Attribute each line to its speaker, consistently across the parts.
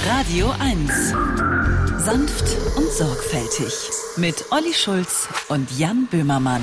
Speaker 1: Radio 1. Sanft und sorgfältig. Mit Olli Schulz und Jan Böhmermann.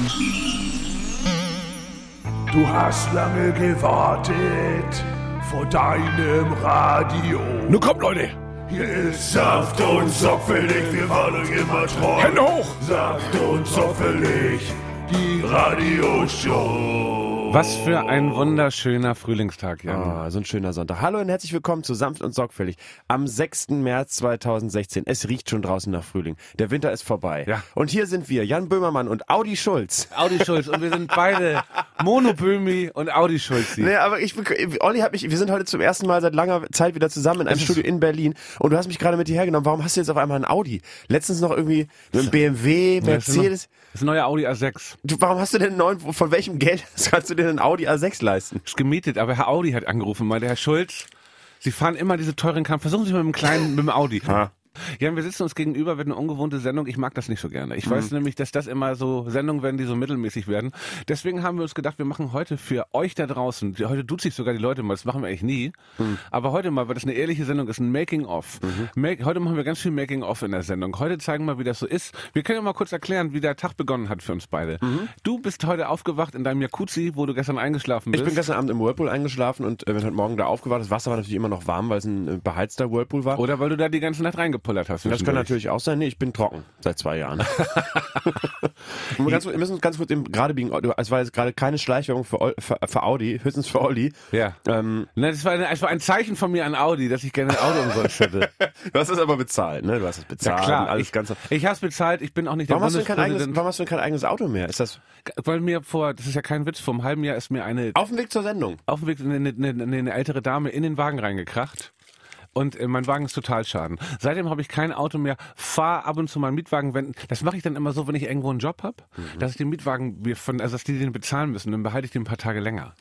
Speaker 2: Du hast lange gewartet vor deinem Radio.
Speaker 3: Nun kommt, Leute!
Speaker 2: Hier ist sanft und sorgfältig, wir waren euch immer treu.
Speaker 3: Hände hoch!
Speaker 2: Sanft und sorgfältig, die Radioshow.
Speaker 3: Was für ein wunderschöner Frühlingstag, Jan.
Speaker 4: So ein schöner Sonntag. Hallo und herzlich willkommen zu Sanft und Sorgfältig am 6. März 2016. Es riecht schon draußen nach Frühling. Der Winter ist vorbei.
Speaker 3: Ja.
Speaker 4: Und hier sind wir, Jan Böhmermann und Audi Schulz.
Speaker 3: Audi Schulz und wir sind beide Mono Böhmi und Audi Schulz.
Speaker 4: Nee, aber Olli hat mich, wir sind heute zum ersten Mal seit langer Zeit wieder zusammen in einem Studio in Berlin und du hast mich gerade mit hierher genommen. Warum hast du jetzt auf einmal ein Audi? Letztens noch irgendwie mit einem BMW, Mercedes.
Speaker 3: Das ist ein neuer Audi A6.
Speaker 4: Warum hast du denn einen neuen, von welchem Geld kannst du dir einen Audi A6 leisten?
Speaker 3: Ist gemietet, aber Herr Audi hat angerufen, meinte Herr Schulz, Sie fahren immer diese teuren Karren, versuchen Sie mal mit dem Audi.
Speaker 4: Ha.
Speaker 3: Ja, wir sitzen uns gegenüber, wird eine ungewohnte Sendung. Ich mag das nicht so gerne. Ich weiß nämlich, dass das immer so Sendungen werden, die so mittelmäßig werden. Deswegen haben wir uns gedacht, wir machen heute für euch da draußen, heute duzt sich sogar die Leute mal, das machen wir eigentlich nie, aber heute mal, weil das eine ehrliche Sendung ist, ein Making-of. Heute machen wir ganz viel Making-of in der Sendung. Heute zeigen wir, wie das so ist. Wir können ja mal kurz erklären, wie der Tag begonnen hat für uns beide. Du bist heute aufgewacht in deinem Jacuzzi, wo du gestern eingeschlafen bist.
Speaker 4: Ich bin gestern Abend im Whirlpool eingeschlafen und bin heute Morgen da aufgewacht. Das Wasser war natürlich immer noch warm, weil es ein beheizter Whirlpool war.
Speaker 3: Oder weil du da die ganze Nacht reingepullert hast.
Speaker 4: Das kann natürlich auch sein. Nee, ich bin trocken seit 2 Jahren. Wir müssen uns ganz kurz eben gerade biegen. Es war jetzt gerade keine Schleichwerbung für Audi, höchstens für Olli.
Speaker 3: Ja. Das war ein Zeichen von mir an Audi, dass ich gerne ein Auto umsonst hätte.
Speaker 4: Du hast das aber bezahlt, ne? Du hast es bezahlt.
Speaker 3: Ja, klar.
Speaker 4: Und alles Ganze.
Speaker 3: Ich hab's bezahlt, ich bin auch nicht der
Speaker 4: Bundespräsident. Warum hast du denn kein eigenes Auto mehr? Ist das?
Speaker 3: Weil mir das ist ja kein Witz, vor einem halben Jahr ist mir
Speaker 4: auf dem Weg zur Sendung.
Speaker 3: Auf dem Weg eine ältere Dame in den Wagen reingekracht. Und mein Wagen ist total schaden. Seitdem habe ich kein Auto mehr, fahre ab und zu mal einen Mietwagen. Das mache ich dann immer so, wenn ich irgendwo einen Job habe, dass ich den Mietwagen, dass die den bezahlen müssen, dann behalte ich den ein paar Tage länger.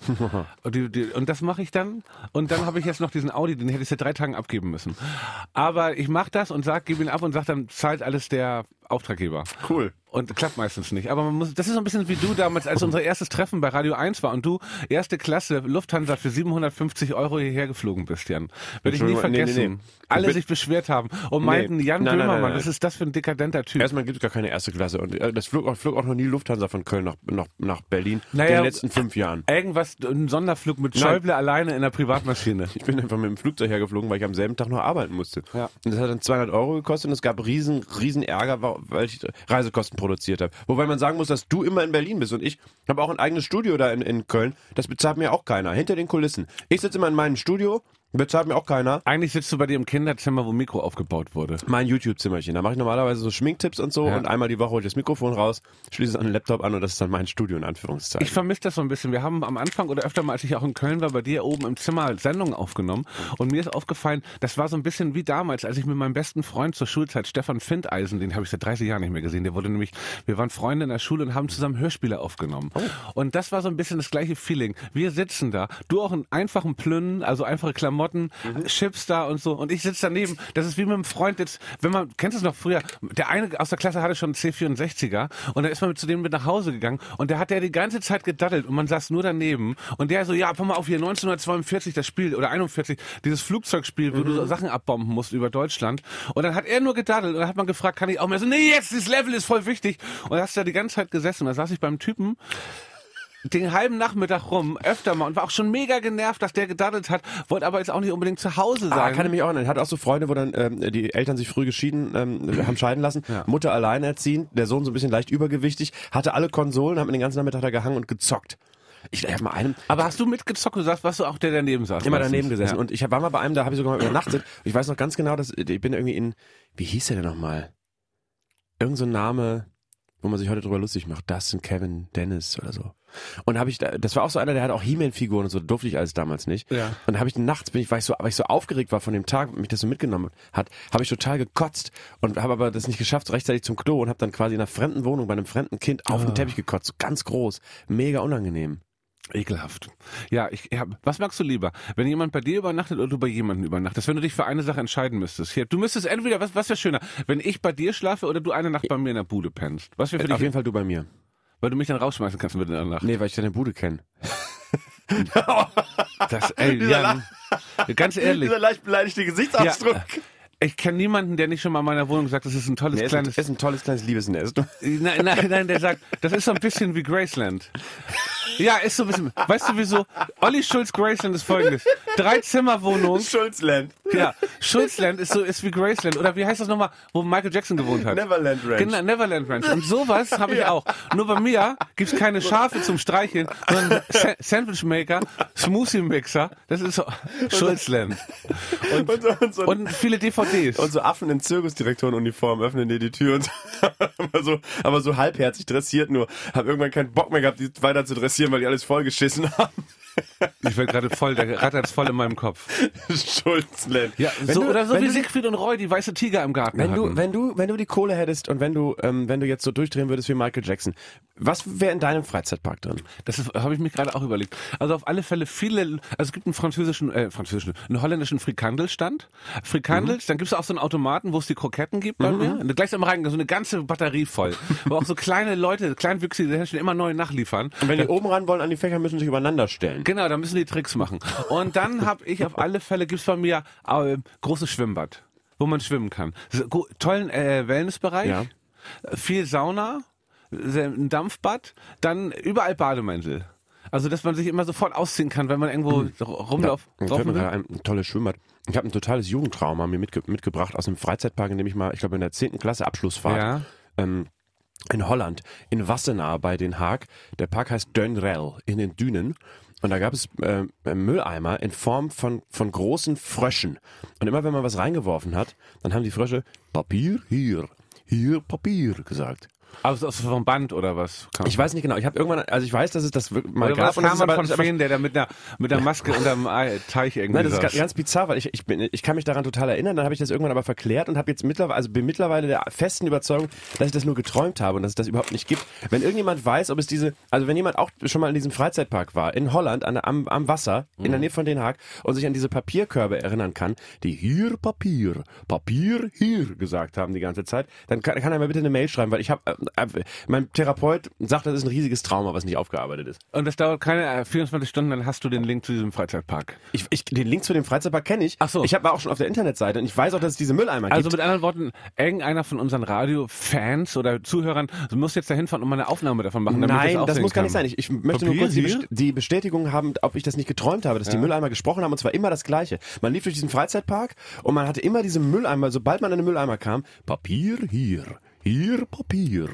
Speaker 3: Und das mache ich dann. Und dann habe ich jetzt noch diesen Audi, den hätte ich seit 3 Tagen abgeben müssen. Aber ich mache das und gebe ihn ab und sage, dann zahlt alles der Auftraggeber.
Speaker 4: Cool.
Speaker 3: Und klappt meistens nicht. Aber das ist so ein bisschen wie du damals, als unser erstes Treffen bei Radio 1 war und du erste Klasse Lufthansa für 750 € hierher geflogen bist, Jan. Werde ich nie vergessen. Nee. Alle sich beschwert haben und meinten, Jan Böhmermann, was ist das für ein dekadenter Typ?
Speaker 4: Erstmal gibt es gar keine erste Klasse. Und das flog auch noch nie Lufthansa von Köln nach Berlin in den letzten 5 Jahren.
Speaker 3: Irgendwas, ein Sonderflug mit Schäuble alleine in der Privatmaschine.
Speaker 4: Ich bin einfach mit dem Flugzeug hergeflogen, weil ich am selben Tag noch arbeiten musste. Ja. Und das hat dann 200 € gekostet und es gab riesen Ärger, weil ich Reisekosten produziert habe. Wobei man sagen muss, dass du immer in Berlin bist und ich habe auch ein eigenes Studio da in Köln. Das bezahlt mir auch keiner. Hinter den Kulissen. Ich sitze immer in meinem Studio, bezahlt mir auch keiner.
Speaker 3: Eigentlich sitzt du bei dir im Kinderzimmer, wo ein Mikro aufgebaut wurde.
Speaker 4: Mein YouTube-Zimmerchen. Da mache ich normalerweise so Schminktipps und so und einmal die Woche hole ich das Mikrofon raus, schließe es an den Laptop an und das ist dann mein Studio in Anführungszeichen.
Speaker 3: Ich vermisse das so ein bisschen. Wir haben am Anfang oder öfter mal, als ich auch in Köln war, bei dir oben im Zimmer Sendungen aufgenommen und mir ist aufgefallen, das war so ein bisschen wie damals, als ich mit meinem besten Freund zur Schulzeit, Stefan Findeisen, den habe ich seit 30 Jahren nicht mehr gesehen, wir waren Freunde in der Schule und haben zusammen Hörspiele aufgenommen. Oh. Und das war so ein bisschen das gleiche Feeling. Wir sitzen da, du auch in einfachen Plünnen, also einfache Klamotten, Chips da und so. Und ich sitze daneben. Das ist wie mit einem Freund jetzt, kennst du es noch früher? Der eine aus der Klasse hatte schon einen C64er und dann ist man zu dem mit nach Hause gegangen und der hat die ganze Zeit gedaddelt und man saß nur daneben und der so, ja, pass mal auf hier, 1942 das Spiel oder 41, dieses Flugzeugspiel, wo du so Sachen abbomben musst über Deutschland. Und dann hat er nur gedaddelt und dann hat man gefragt, kann ich auch mehr? So, nee, jetzt, das Level ist voll wichtig. Und da hast du da die ganze Zeit gesessen. Da saß ich beim Typen den halben Nachmittag rum, öfter mal und war auch schon mega genervt, dass der gedaddelt hat, wollte aber jetzt auch nicht unbedingt zu Hause sein.
Speaker 4: Kann ich mich auch erinnern. Hat auch so Freunde, wo dann die Eltern sich früh geschieden haben scheiden lassen, Mutter alleinerziehend, der Sohn so ein bisschen leicht übergewichtig, hatte alle Konsolen, hat mir den ganzen Nachmittag da gehangen und gezockt. Ich hab mal
Speaker 3: Aber hast du mitgezockt, du sagst, warst du auch der daneben saß?
Speaker 4: Immer daneben gesessen. Und ich war mal bei einem, da habe ich sogar mal übernachtet. Ich weiß noch ganz genau, dass ich bin irgendwie wie hieß der denn nochmal? Irgend so ein Name, wo man sich heute drüber lustig macht. Dustin, Kevin, Dennis oder so. Und das war auch so einer, der hatte auch He-Man-Figuren und so, durfte ich alles damals nicht. Ja. Und habe ich nachts, weil ich so aufgeregt war von dem Tag, mich das so mitgenommen hat, habe ich total gekotzt und habe aber das nicht geschafft, rechtzeitig zum Klo und habe dann quasi in einer fremden Wohnung bei einem fremden Kind auf den Teppich gekotzt, so ganz groß, mega unangenehm.
Speaker 3: Ekelhaft. Ja, was magst du lieber? Wenn jemand bei dir übernachtet oder du bei jemandem übernachtest? Wenn du dich für eine Sache entscheiden müsstest. Hier, du müsstest entweder, was wäre schöner? Wenn ich bei dir schlafe oder du eine Nacht bei mir in der Bude pennst? Was wäre für dich?
Speaker 4: Auf jeden Fall du bei mir.
Speaker 3: Weil du mich dann rausschmeißen kannst mit in der Nacht.
Speaker 4: Nee, weil ich deine Bude kenne.
Speaker 3: Jan, Ganz ehrlich.
Speaker 4: Dieser leicht beleidigte Gesichtsausdruck.
Speaker 3: Ja, ich kenne niemanden, der nicht schon mal in meiner Wohnung sagt, das ist ein tolles kleines...
Speaker 4: Das ist ein tolles kleines Liebesnest.
Speaker 3: Nein, der sagt, das ist so ein bisschen wie Graceland. Ja, ist so ein bisschen... Weißt du wieso? Olli Schulz Graceland ist folgendes. 3-Zimmer-Wohnung.
Speaker 4: Schulzland.
Speaker 3: Ja, Schulzland ist wie Graceland. Oder wie heißt das nochmal, wo Michael Jackson gewohnt hat?
Speaker 4: Neverland Ranch.
Speaker 3: Genau, Neverland Ranch. Und sowas habe ich auch. Nur bei mir gibt's keine Schafe zum Streicheln, sondern Sandwich Maker, Smoothie Mixer. Das ist so Schulzland. Und viele DVDs.
Speaker 4: Und so Affen in Zirkusdirektorenuniform öffnen dir die Tür und aber so halbherzig dressiert nur. Hab irgendwann keinen Bock mehr gehabt, die weiter zu dressieren, weil die alles vollgeschissen haben.
Speaker 3: Ich werde gerade voll, der rattert's voll in meinem Kopf.
Speaker 4: Schulzland.
Speaker 3: Ja, oder so wie Siegfried und Roy, die weiße Tiger im Garten hatten.
Speaker 4: Wenn du die Kohle hättest und wenn du jetzt so durchdrehen würdest wie Michael Jackson, was wäre in deinem Freizeitpark drin?
Speaker 3: Das habe ich mir gerade auch überlegt. Also auf alle Fälle also es gibt einen holländischen Frikandelstand. Frikandels, dann gibt's auch so einen Automaten, wo es die Kroketten gibt bei mir. Und gleich am Rhein, so eine ganze Batterie voll. Wo auch so kleine Leute, Kleinwüchsige, die immer neu nachliefern.
Speaker 4: Und wenn die oben ran wollen an die Fächer, müssen sie sich übereinander stellen.
Speaker 3: Genau, da müssen die Tricks machen. Und dann habe ich auf alle Fälle, gibt's bei mir großes Schwimmbad, wo man schwimmen kann. Tollen Wellnessbereich,
Speaker 4: ja.
Speaker 3: Viel Sauna, ein Dampfbad, dann überall Bademäntel. Also, dass man sich immer sofort ausziehen kann, wenn man irgendwo rumläuft.
Speaker 4: Ein tolles Schwimmbad. Ich habe ein totales Jugendtrauma mir mitgebracht aus einem Freizeitpark, in dem ich mal, ich glaube in der 10. Klasse Abschlussfahrt, in Holland, in Wassenaar bei Den Haag. Der Park heißt Duinrell, in den Dünen. Und da gab es Mülleimer in Form von großen Fröschen. Und immer wenn man was reingeworfen hat, dann haben die Frösche Papier hier Papier gesagt.
Speaker 3: Also vom Band oder was?
Speaker 4: Ich weiß nicht genau. Ich habe irgendwann, also ich weiß, dass es das mal
Speaker 3: oder
Speaker 4: gab.
Speaker 3: Oder kam man von Feen, der da mit einer Maske unterm Teich irgendwie
Speaker 4: Nein, das ist ganz bizarr, weil ich kann mich daran total erinnern. Dann habe ich das irgendwann aber verklärt und habe jetzt bin mittlerweile der festen Überzeugung, dass ich das nur geträumt habe und dass es das überhaupt nicht gibt. Wenn irgendjemand weiß, ob es wenn jemand auch schon mal in diesem Freizeitpark war, in Holland, am Wasser, in der Nähe von Den Haag und sich an diese Papierkörbe erinnern kann, die hier Papier hier gesagt haben die ganze Zeit, dann kann er mir bitte eine Mail schreiben, weil ich habe mein Therapeut sagt, das ist ein riesiges Trauma, was nicht aufgearbeitet ist.
Speaker 3: Und das dauert keine 24 Stunden, dann hast du den Link zu diesem Freizeitpark.
Speaker 4: Den Link zu dem Freizeitpark kenne ich.
Speaker 3: Ach so.
Speaker 4: Ich war auch schon auf der Internetseite und ich weiß auch, dass es diese Mülleimer gibt.
Speaker 3: Also mit anderen Worten, irgendeiner von unseren Radio-Fans oder Zuhörern muss jetzt dahin fahren und mal eine Aufnahme davon machen.
Speaker 4: Nein, das muss gar nicht sein. Ich möchte nur kurz die Bestätigung haben, ob ich das nicht geträumt habe, dass die Mülleimer gesprochen haben und zwar immer das Gleiche. Man lief durch diesen Freizeitpark und man hatte immer diese Mülleimer, sobald man an den Mülleimer kam, Papier hier Papier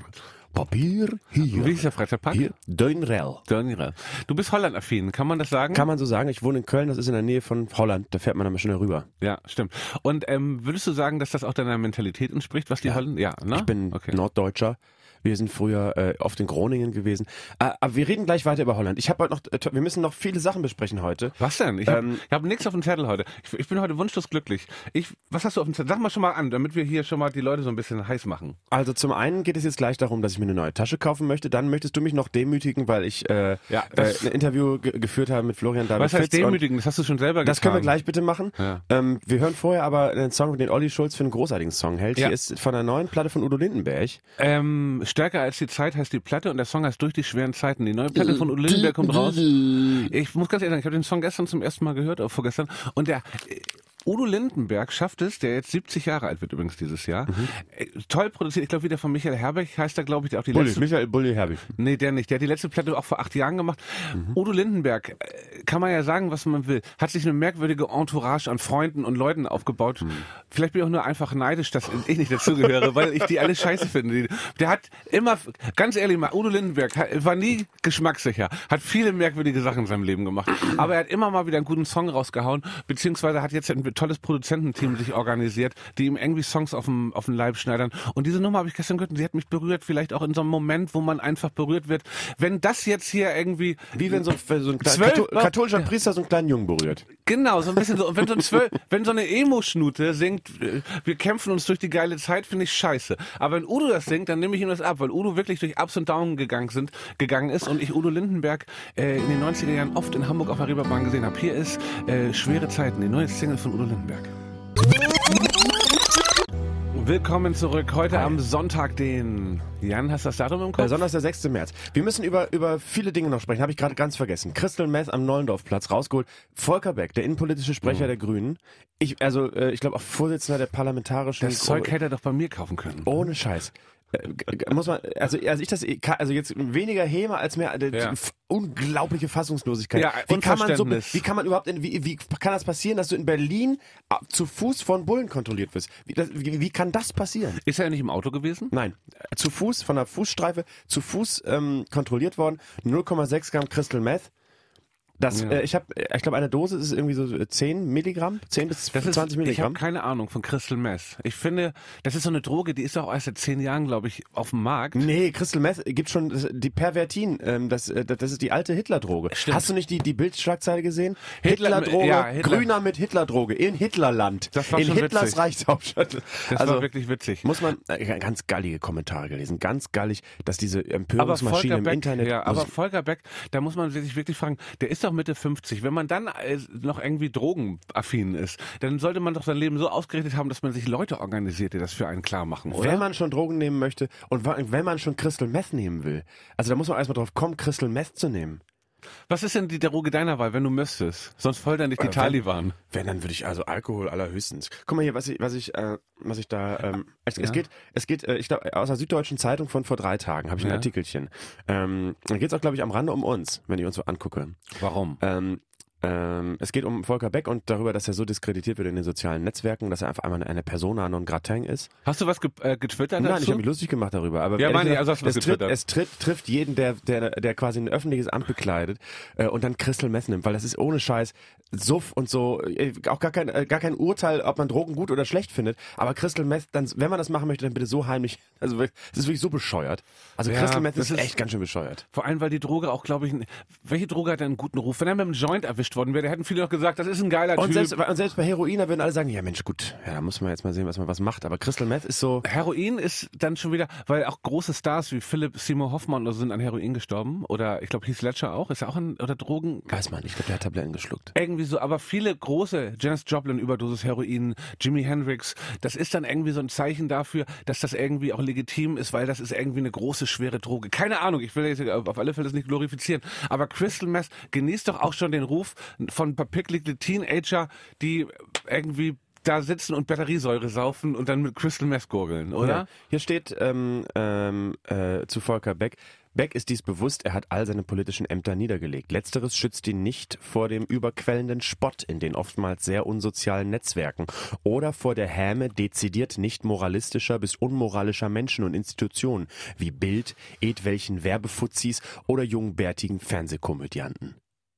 Speaker 4: hier.
Speaker 3: Wie ist der Freizeitpark?
Speaker 4: Hier, Duinrell.
Speaker 3: Du bist Holland-affin, kann man das sagen?
Speaker 4: Kann man so sagen. Ich wohne in Köln, das ist in der Nähe von Holland. Da fährt man dann mal schnell rüber.
Speaker 3: Ja, stimmt. Und würdest du sagen, dass das auch deiner Mentalität entspricht, was die Holländer... Ja, ne?
Speaker 4: Ich bin Norddeutscher. Wir sind früher oft in Groningen gewesen. Aber wir reden gleich weiter über Holland. Ich habe heute noch, wir müssen noch viele Sachen besprechen heute.
Speaker 3: Was denn? Ich hab nichts auf dem Zettel heute. Ich bin heute wunschlos glücklich. Was hast du auf dem Zettel? Sag mal schon mal an, damit wir hier schon mal die Leute so ein bisschen heiß machen.
Speaker 4: Also zum einen geht es jetzt gleich darum, dass ich mir eine neue Tasche kaufen möchte. Dann möchtest du mich noch demütigen, weil ich ein Interview geführt habe mit Florian David.
Speaker 3: Was heißt demütigen? Das hast du schon selber getan.
Speaker 4: Das können wir gleich bitte machen. Ja. Wir hören vorher aber einen Song, den Olli Schulz für einen großartigen Song hält. Hier ist von der neuen Platte von Udo Lindenberg.
Speaker 3: Stärker als die Zeit heißt die Platte und der Song heißt Durch die schweren Zeiten. Die neue Platte von Udo Lindenberg kommt raus. Ich muss ganz ehrlich sagen, ich habe den Song gestern zum ersten Mal gehört, auch vorgestern. Und der Udo Lindenberg schafft es, der jetzt 70 Jahre alt wird übrigens dieses Jahr. Toll produziert, ich glaube wieder von Michael Herbig heißt er, glaube ich, der auch die letzte...
Speaker 4: Michael Bulli Herbig.
Speaker 3: Nee, der nicht. Der hat die letzte Platte auch vor 8 Jahren gemacht. Udo Lindenberg, kann man ja sagen, was man will, hat sich eine merkwürdige Entourage an Freunden und Leuten aufgebaut. Vielleicht bin ich auch nur einfach neidisch, dass ich nicht dazugehöre, weil ich die alle scheiße finde. Der hat immer, ganz ehrlich mal, Udo Lindenberg war nie geschmackssicher, hat viele merkwürdige Sachen in seinem Leben gemacht. Aber er hat immer mal wieder einen guten Song rausgehauen, beziehungsweise hat jetzt ein tolles Produzententeam sich organisiert, die ihm irgendwie Songs auf den Leib schneidern. Und diese Nummer habe ich gestern gehört und sie hat mich berührt, vielleicht auch in so einem Moment, wo man einfach berührt wird. Wenn das jetzt hier irgendwie...
Speaker 4: Wie wenn so ein katholischer Priester so einen kleinen Jungen berührt.
Speaker 3: Genau, so ein bisschen so. Und wenn so eine Emo-Schnute singt, wir kämpfen uns durch die geile Zeit, finde ich scheiße. Aber wenn Udo das singt, dann nehme ich ihm das ab, weil Udo wirklich durch Ups und Downs gegangen ist und ich Udo Lindenberg in den 90er Jahren oft in Hamburg auf der Reeperbahn gesehen habe. Hier ist Schwere Zeiten, die neue Single von Udo Lindenberg. Willkommen zurück. Heute am Sonntag, den... Jan, hast du das Datum im Kopf?
Speaker 4: Sonntag ist der 6. März. Wir müssen über viele Dinge noch sprechen. Habe ich gerade ganz vergessen. Crystal Meth am Nollendorfplatz rausgeholt. Volker Beck, der innenpolitische Sprecher der Grünen. Ich glaube auch Vorsitzender der parlamentarischen...
Speaker 3: Das Zeug hätte er doch bei mir kaufen können.
Speaker 4: Ohne Scheiß. Muss man, also jetzt weniger Häme als mehr unglaubliche Fassungslosigkeit.
Speaker 3: Ja,
Speaker 4: wie kann das passieren, dass du in Berlin zu Fuß von Bullen kontrolliert wirst? Wie kann das passieren?
Speaker 3: Ist er nicht im Auto gewesen?
Speaker 4: Nein, zu Fuß, von der Fußstreife, zu Fuß kontrolliert worden, 0,6 Gramm Crystal Meth. Ich glaube, eine Dose ist irgendwie so 10 Milligramm, 10 bis 20 Milligramm.
Speaker 3: Ich habe keine Ahnung von Crystal Meth. Ich finde, das ist so eine Droge, die ist auch erst seit 10 Jahren, glaube ich, auf dem Markt.
Speaker 4: Nee, Crystal Meth gibt schon die Pervertin, das ist die alte Hitler-Droge.
Speaker 3: Stimmt.
Speaker 4: Hast du nicht die Bildschlagzeile gesehen? Hitler-Droge, Grüner mit Hitler-Droge, in Hitlerland,
Speaker 3: Das war
Speaker 4: in
Speaker 3: schon
Speaker 4: Hitlers
Speaker 3: witzig.
Speaker 4: Reichshauptstadt.
Speaker 3: Das war wirklich witzig.
Speaker 4: Muss man, ganz gallige Kommentare gelesen, ganz gallig, dass diese Empörungsmaschine im Internet...
Speaker 3: Aber Volker Beck, da muss man sich wirklich fragen, der ist doch Mitte 50. Wenn man dann noch irgendwie drogenaffin ist, dann sollte man doch sein Leben so ausgerichtet haben, dass man sich Leute organisiert, die das für einen klar machen, oder?
Speaker 4: Wenn man schon Drogen nehmen möchte und wenn man schon Crystal Meth nehmen will, also da muss man erstmal drauf kommen, Crystal Meth zu nehmen.
Speaker 3: Was ist denn die Droge deiner Wahl, wenn du müsstest? Sonst foltern dich die Taliban.
Speaker 4: Wenn, dann würde ich also Alkohol allerhöchstens. Guck mal hier, was ich da, es geht, ich glaube, aus der Süddeutschen Zeitung von vor 3 Tagen habe ich ein Artikelchen. Dann geht's auch, glaube ich, am Rande um uns, wenn ich uns so angucke.
Speaker 3: Warum?
Speaker 4: Es geht um Volker Beck und darüber, dass er so diskreditiert wird in den sozialen Netzwerken, dass er einfach einmal eine Persona non grata ist.
Speaker 3: Hast du was getwittert dazu?
Speaker 4: Nein, ich habe mich lustig gemacht darüber. Aber
Speaker 3: ja, hast du was getwittert?
Speaker 4: Es trifft jeden, der quasi ein öffentliches Amt bekleidet und dann Crystal Meth nimmt, weil das ist ohne Scheiß Suff und so, auch gar kein Urteil, ob man Drogen gut oder schlecht findet, aber Crystal Meth, dann, wenn man das machen möchte, dann bitte so heimlich, also es ist wirklich so bescheuert. Also Crystal Meth ist echt ganz schön bescheuert.
Speaker 3: Vor allem, weil die Droge auch, glaube ich, welche Droge hat einen guten Ruf? Wenn er mit einem Joint erwischt worden wäre, da hätten viele doch gesagt, das ist ein geiler
Speaker 4: und
Speaker 3: Typ.
Speaker 4: Selbst bei Heroin, da würden alle sagen, ja Mensch, gut, ja, da muss man jetzt mal sehen, was man was macht, aber Crystal Meth ist so...
Speaker 3: Heroin ist dann schon wieder, weil auch große Stars wie Philipp Seymour Hoffmann oder so sind an Heroin gestorben, oder ich glaube Heath Ledger auch, ist ja auch oder Drogen...
Speaker 4: Weiß man, ich glaube, der hat Tabletten geschluckt.
Speaker 3: Irgendwie so, aber viele große, Janis Joplin, Überdosis Heroin, Jimi Hendrix, das ist dann irgendwie so ein Zeichen dafür, dass das irgendwie auch legitim ist, weil das ist irgendwie eine große, schwere Droge. Keine Ahnung, ich will jetzt auf alle Fälle das nicht glorifizieren, aber Crystal Meth genießt doch auch schon den Ruf von ein paar picklige Teenager, die irgendwie da sitzen und Batteriesäure saufen und dann mit Crystal Meth gurgeln, oder?
Speaker 4: Ja. Hier steht zu Volker Beck: Beck ist dies bewusst, er hat all seine politischen Ämter niedergelegt. Letzteres schützt ihn nicht vor dem überquellenden Spott in den oftmals sehr unsozialen Netzwerken oder vor der Häme dezidiert nicht moralistischer bis unmoralischer Menschen und Institutionen wie Bild, etwelchen Werbefuzis oder jungbärtigen Fernsehkomödianten.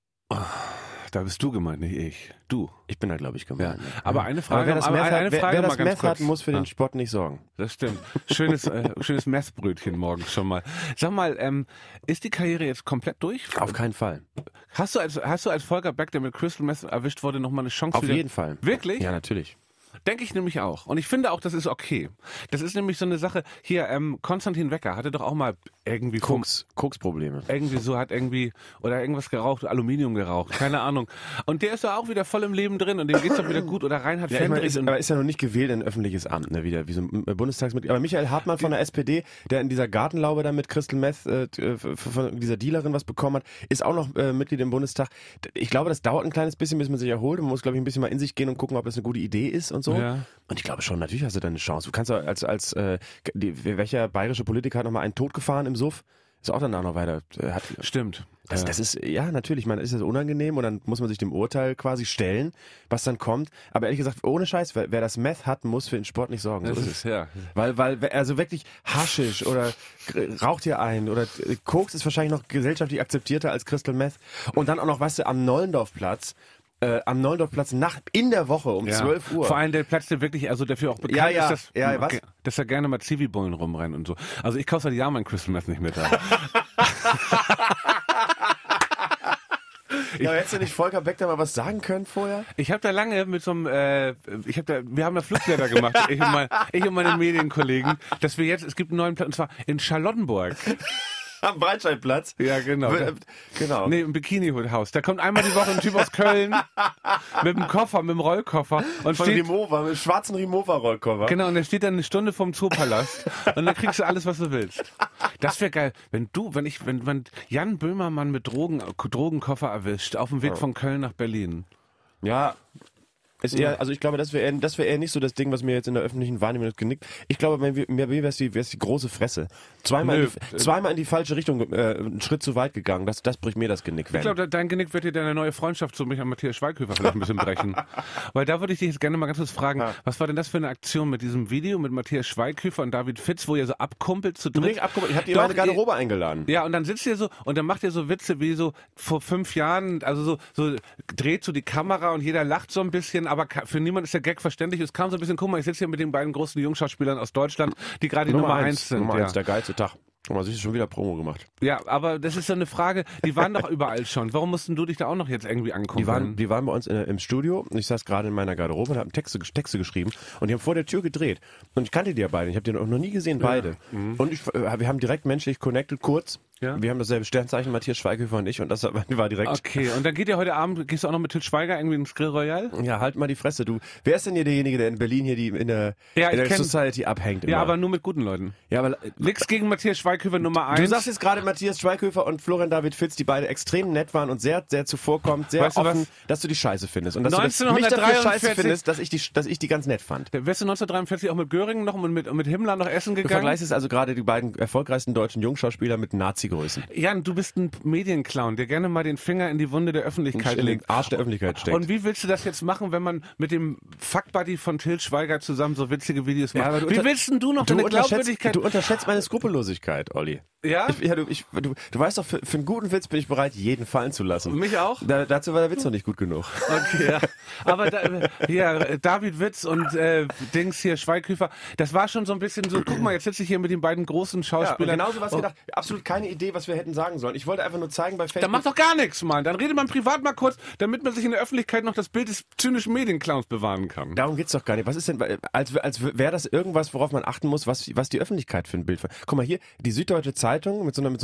Speaker 3: Da bist du gemeint, nicht ich. Du.
Speaker 4: Ich bin da, glaube ich, gemeint.
Speaker 3: Ja. Aber eine Frage,
Speaker 4: wer das Meth hat, muss für den Spott nicht sorgen.
Speaker 3: Das stimmt. Schönes Messbrötchen morgens schon mal. Sag mal, ist die Karriere jetzt komplett durch?
Speaker 4: Auf keinen Fall.
Speaker 3: Hast du als Volker Beck, der mit Crystal Meth erwischt wurde, nochmal eine Chance?
Speaker 4: Auf jeden Fall.
Speaker 3: Wirklich?
Speaker 4: Ja, natürlich.
Speaker 3: Denke ich nämlich auch. Und ich finde auch, das ist okay. Das ist nämlich so eine Sache. Hier, Konstantin Wecker hatte doch auch mal irgendwie
Speaker 4: Koksprobleme.
Speaker 3: Oder irgendwas geraucht, Aluminium geraucht, keine Ahnung. Und der ist doch auch wieder voll im Leben drin und dem geht's doch wieder gut. Oder Reinhard Fendrich.
Speaker 4: Aber ist ja noch nicht gewählt in ein öffentliches Amt, ne, wie so ein Bundestagsmitglied. Aber Michael Hartmann von der SPD, der in dieser Gartenlaube da mit Crystal Meth von dieser Dealerin was bekommen hat, ist auch noch Mitglied im Bundestag. Ich glaube, das dauert ein kleines bisschen, bis man sich erholt. Man muss, glaube ich, ein bisschen mal in sich gehen und gucken, ob das eine gute Idee ist und so.
Speaker 3: Ja.
Speaker 4: Und ich glaube schon, natürlich hast du da eine Chance. Du kannst welcher bayerische Politiker hat noch mal einen totgefahren im Suff? Ist auch danach noch weiter.
Speaker 3: Stimmt.
Speaker 4: Das ist, ja, natürlich, ist das unangenehm und dann muss man sich dem Urteil quasi stellen, was dann kommt. Aber ehrlich gesagt, ohne Scheiß, wer das Meth hat, muss für den Sport nicht sorgen. So ist es.
Speaker 3: Ja.
Speaker 4: Weil, also wirklich Haschisch oder raucht ihr ein oder Koks ist wahrscheinlich noch gesellschaftlich akzeptierter als Crystal Meth. Und dann auch noch, weißt du, am Nollendorfplatz in der Woche um 12 Uhr.
Speaker 3: Vor allem der Platz, der wirklich, also dafür auch bekannt ist, dass da gerne mal Zivi-Bullen rumrennen und so. Also ich kaufe seit Jahren mein Crystal Meth nicht mehr da.
Speaker 4: Ja, hättest du nicht Volker Beck da mal was sagen können vorher?
Speaker 3: Ich habe da lange mit so einem, wir haben da Flugblätter gemacht, ich und meine Medienkollegen, dass wir jetzt, es gibt einen neuen Platz, und zwar in Charlottenburg.
Speaker 4: Am Breitscheidplatz.
Speaker 3: Ja, genau.
Speaker 4: Genau.
Speaker 3: Nee, im Bikini-Haus. Da kommt einmal die Woche ein Typ aus Köln mit dem Koffer, mit dem Rollkoffer und
Speaker 4: Von
Speaker 3: steht...
Speaker 4: Rimowa, mit dem schwarzen Rimowa-Rollkoffer.
Speaker 3: Genau, und der steht dann eine Stunde vorm Zoopalast und dann kriegst du alles, was du willst. Das wäre geil, wenn man Jan Böhmermann mit Drogenkoffer erwischt, auf dem Weg von Köln nach Berlin.
Speaker 4: Ja, ist eher, also ich glaube, das wäre eher nicht so das Ding, was mir jetzt in der öffentlichen Wahrnehmung das Genick. Ich glaube, mir wäre es die große Fresse. Zweimal in die falsche Richtung, einen Schritt zu weit gegangen. Das bricht mir das Genick.
Speaker 3: Ich glaube, dein Genick wird dir deine neue Freundschaft zu mich und Matthias Schweighöfer vielleicht ein bisschen brechen. Weil da würde ich dich jetzt gerne mal ganz kurz fragen, was war denn das für eine Aktion mit diesem Video mit Matthias Schweighöfer und David Fitz, wo ihr so abkumpelt zu dritt?
Speaker 4: Ich hab dir meine Garderobe eingeladen.
Speaker 3: Ja, und dann sitzt ihr so und dann macht ihr so Witze wie so vor 5 Jahren, also so dreht so die Kamera und jeder lacht so ein bisschen, aber für niemand ist der Gag verständlich. Es kam so ein bisschen, guck mal, ich sitze hier mit den beiden großen Jungschauspielern aus Deutschland, die gerade die Nummer 1 sind.
Speaker 4: Nummer 1, der geilste Tag. Guck mal, sich schon wieder Promo gemacht.
Speaker 3: Ja, aber das ist so eine Frage, die waren doch überall schon. Warum mussten du dich da auch noch jetzt irgendwie angucken?
Speaker 4: Die waren bei uns im Studio und ich saß gerade in meiner Garderobe und habe Texte geschrieben und die haben vor der Tür gedreht. Und ich kannte die ja beide. Ich habe die noch nie gesehen, beide. Ja. Und wir haben direkt menschlich connected, kurz. Ja. Wir haben dasselbe Sternzeichen, Matthias Schweighöfer und ich, und das war direkt.
Speaker 3: Okay, und dann geht ihr heute Abend, gehst du auch noch mit Til Schweiger irgendwie ins Grill Royal?
Speaker 4: Ja, halt mal die Fresse, du. Wer ist denn hier derjenige, der in Berlin hier in der Society abhängt? Immer?
Speaker 3: Ja, aber nur mit guten Leuten.
Speaker 4: Ja, aber
Speaker 3: nix gegen Matthias Schweighöfer Nummer 1.
Speaker 4: Du sagst jetzt gerade Matthias Schweighöfer und Florian David Fitz, die beide extrem nett waren und sehr, sehr zuvorkommend, sehr offen, dass du die scheiße findest. Und dass du mich dafür scheiße findest, dass ich die ganz nett fand.
Speaker 3: Wärst du 1943 auch mit Göring noch und mit Himmler noch essen gegangen?
Speaker 4: Du vergleichst also gerade die beiden erfolgreichsten deutschen Jungschauspieler mit Nazi-Größen.
Speaker 3: Jan, du bist ein Medienclown, der gerne mal den Finger in die Wunde der Öffentlichkeit legt.
Speaker 4: In den Arsch der Öffentlichkeit steckt.
Speaker 3: Und wie willst du das jetzt machen, wenn man mit dem Fuckbuddy von Til Schweiger zusammen so witzige Videos macht? Ja, wie willst denn du noch deine Glaubwürdigkeit...
Speaker 4: Du unterschätzt meine Skrupellosigkeit, Olli.
Speaker 3: Ja?
Speaker 4: Du weißt doch, für einen guten Witz bin ich bereit, jeden fallen zu lassen.
Speaker 3: Und mich auch?
Speaker 4: Dazu war der Witz noch nicht gut genug.
Speaker 3: Okay, ja. Aber David Witz und Dings hier, Schweighöfer, das war schon so ein bisschen so, guck mal, jetzt sitze ich hier mit den beiden großen Schauspielern.
Speaker 4: Ja, genauso was gedacht. Absolut keine Idee, was wir hätten sagen sollen. Ich wollte einfach nur zeigen bei Facebook.
Speaker 3: Dann macht doch gar nichts, Mann. Dann redet man privat mal kurz, damit man sich in der Öffentlichkeit noch das Bild des zynischen Medienclowns bewahren kann.
Speaker 4: Darum geht's doch gar nicht. Was ist denn, als wäre das irgendwas, worauf man achten muss, was die Öffentlichkeit für ein Bild... Guck mal hier, die Süddeutsche Zeitung mit so einem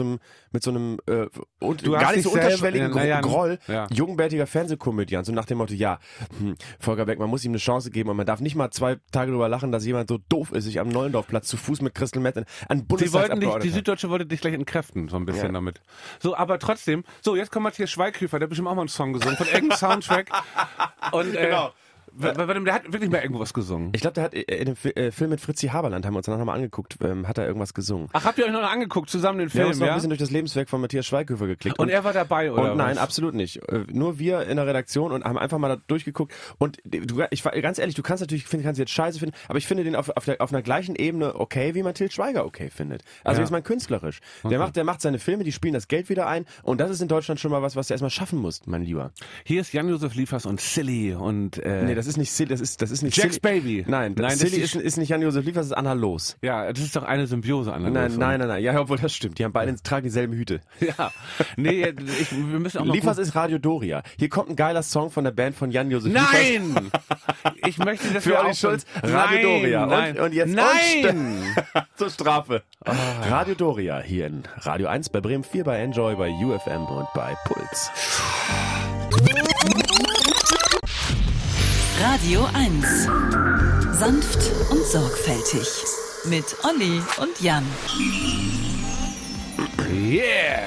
Speaker 4: gar nicht so unterschwelligen Groll, jungbärtiger Fernsehkomödiant, so nach dem Motto, Volker Beck, man muss ihm eine Chance geben und man darf nicht mal 2 Tage drüber lachen, dass jemand so doof ist, sich am Nollendorfplatz zu Fuß mit Crystal Meth an Bundestagsabgeordneten.
Speaker 3: Die Süddeutsche wollte dich gleich entkräften, so ein bisschen damit. So, aber trotzdem, jetzt kommt Matthias Schweighöfer, der hat bestimmt auch mal einen Song gesungen, von irgendeinem Soundtrack. Und, genau. Der hat wirklich mal irgendwas gesungen.
Speaker 4: Ich glaube, der hat in dem Film mit Fritzi Haberland, haben wir uns dann nochmal angeguckt, hat er irgendwas gesungen.
Speaker 3: Ach, habt ihr euch noch angeguckt, zusammen den Film?
Speaker 4: Wir haben uns noch ein bisschen durch das Lebenswerk von Matthias Schweighöfer geklickt.
Speaker 3: Und er war dabei, oder?
Speaker 4: Und nein, absolut nicht. Nur wir in der Redaktion und haben einfach mal da durchgeguckt. Und ganz ehrlich, du kannst jetzt scheiße finden, aber ich finde den auf einer gleichen Ebene okay, wie man Til Schweiger okay findet. Also jetzt mal künstlerisch. Okay. Der macht seine Filme, die spielen das Geld wieder ein und das ist in Deutschland schon mal was du erstmal schaffen musst, mein Lieber.
Speaker 3: Hier ist Jan-Josef Liefers und Silly und...
Speaker 4: Nee, das ist nicht Silly, das ist nicht
Speaker 3: Jack's
Speaker 4: Silly.
Speaker 3: Baby.
Speaker 4: Nein, Silly ist nicht Jan-Josef Liefers, das ist Anna Los.
Speaker 3: Ja, das ist doch eine Symbiose, Anna Los.
Speaker 4: Nein. Ja, obwohl das stimmt. Die haben beide tragen dieselben Hüte.
Speaker 3: Ja. Nee, wir müssen auch noch...
Speaker 4: Liefers ist Radio Doria. Hier kommt ein geiler Song von der Band von Jan-Josef Liefers.
Speaker 3: Nein! Ich möchte das
Speaker 4: für Olli Schulz. Radio Doria. Und jetzt...
Speaker 3: Nein!
Speaker 4: Zur Strafe. Radio Doria hier in Radio 1 bei Bremen 4 bei Enjoy, bei UFM und bei Puls.
Speaker 1: Radio 1. Sanft und sorgfältig. Mit Olli und Jan.
Speaker 3: Yeah!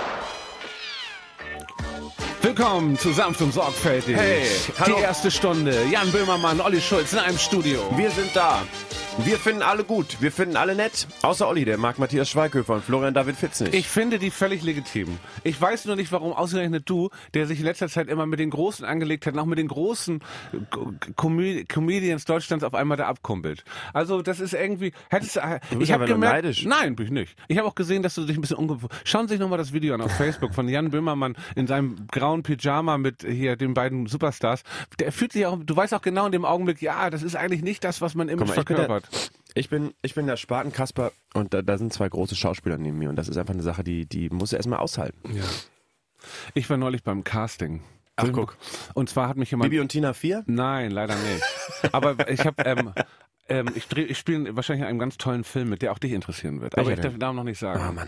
Speaker 3: Willkommen zu Sanft und sorgfältig.
Speaker 4: Hey, hallo.
Speaker 3: Die erste Stunde. Jan Böhmermann, Olli Schulz in einem Studio.
Speaker 4: Wir sind da. Wir finden alle gut, wir finden alle nett. Außer Olli, der mag Matthias Schweighöfer und Florian David Fitz nicht.
Speaker 3: Ich finde die völlig legitim. Ich weiß nur nicht, warum ausgerechnet du, der sich in letzter Zeit immer mit den Großen angelegt hat, und auch mit den großen Comedians Deutschlands auf einmal da abkumpelt. Also das ist irgendwie...
Speaker 4: Du bist aber gemerkt, neidisch.
Speaker 3: Nein, bin ich nicht. Ich habe auch gesehen, dass du dich ein bisschen Schauen Sie sich nochmal das Video an auf Facebook von Jan Böhmermann in seinem grauen Pyjama mit hier den beiden Superstars. Der fühlt sich auch... Du weißt auch genau in dem Augenblick, ja, das ist eigentlich nicht das, was man immer verkörpert.
Speaker 4: Ich bin der Spatenkasper und da sind 2 große Schauspieler neben mir und das ist einfach eine Sache, die muss er erstmal aushalten. Ja.
Speaker 3: Ich war neulich beim Casting.
Speaker 4: Ach, guck.
Speaker 3: Und zwar hat mich jemand...
Speaker 4: Bibi und Tina 4?
Speaker 3: Nein, leider nicht. Aber ich habe... ich spiele wahrscheinlich in einem ganz tollen Film mit, der auch dich interessieren wird. Aber ich darf den Namen noch nicht sagen.
Speaker 4: Ah, Mann.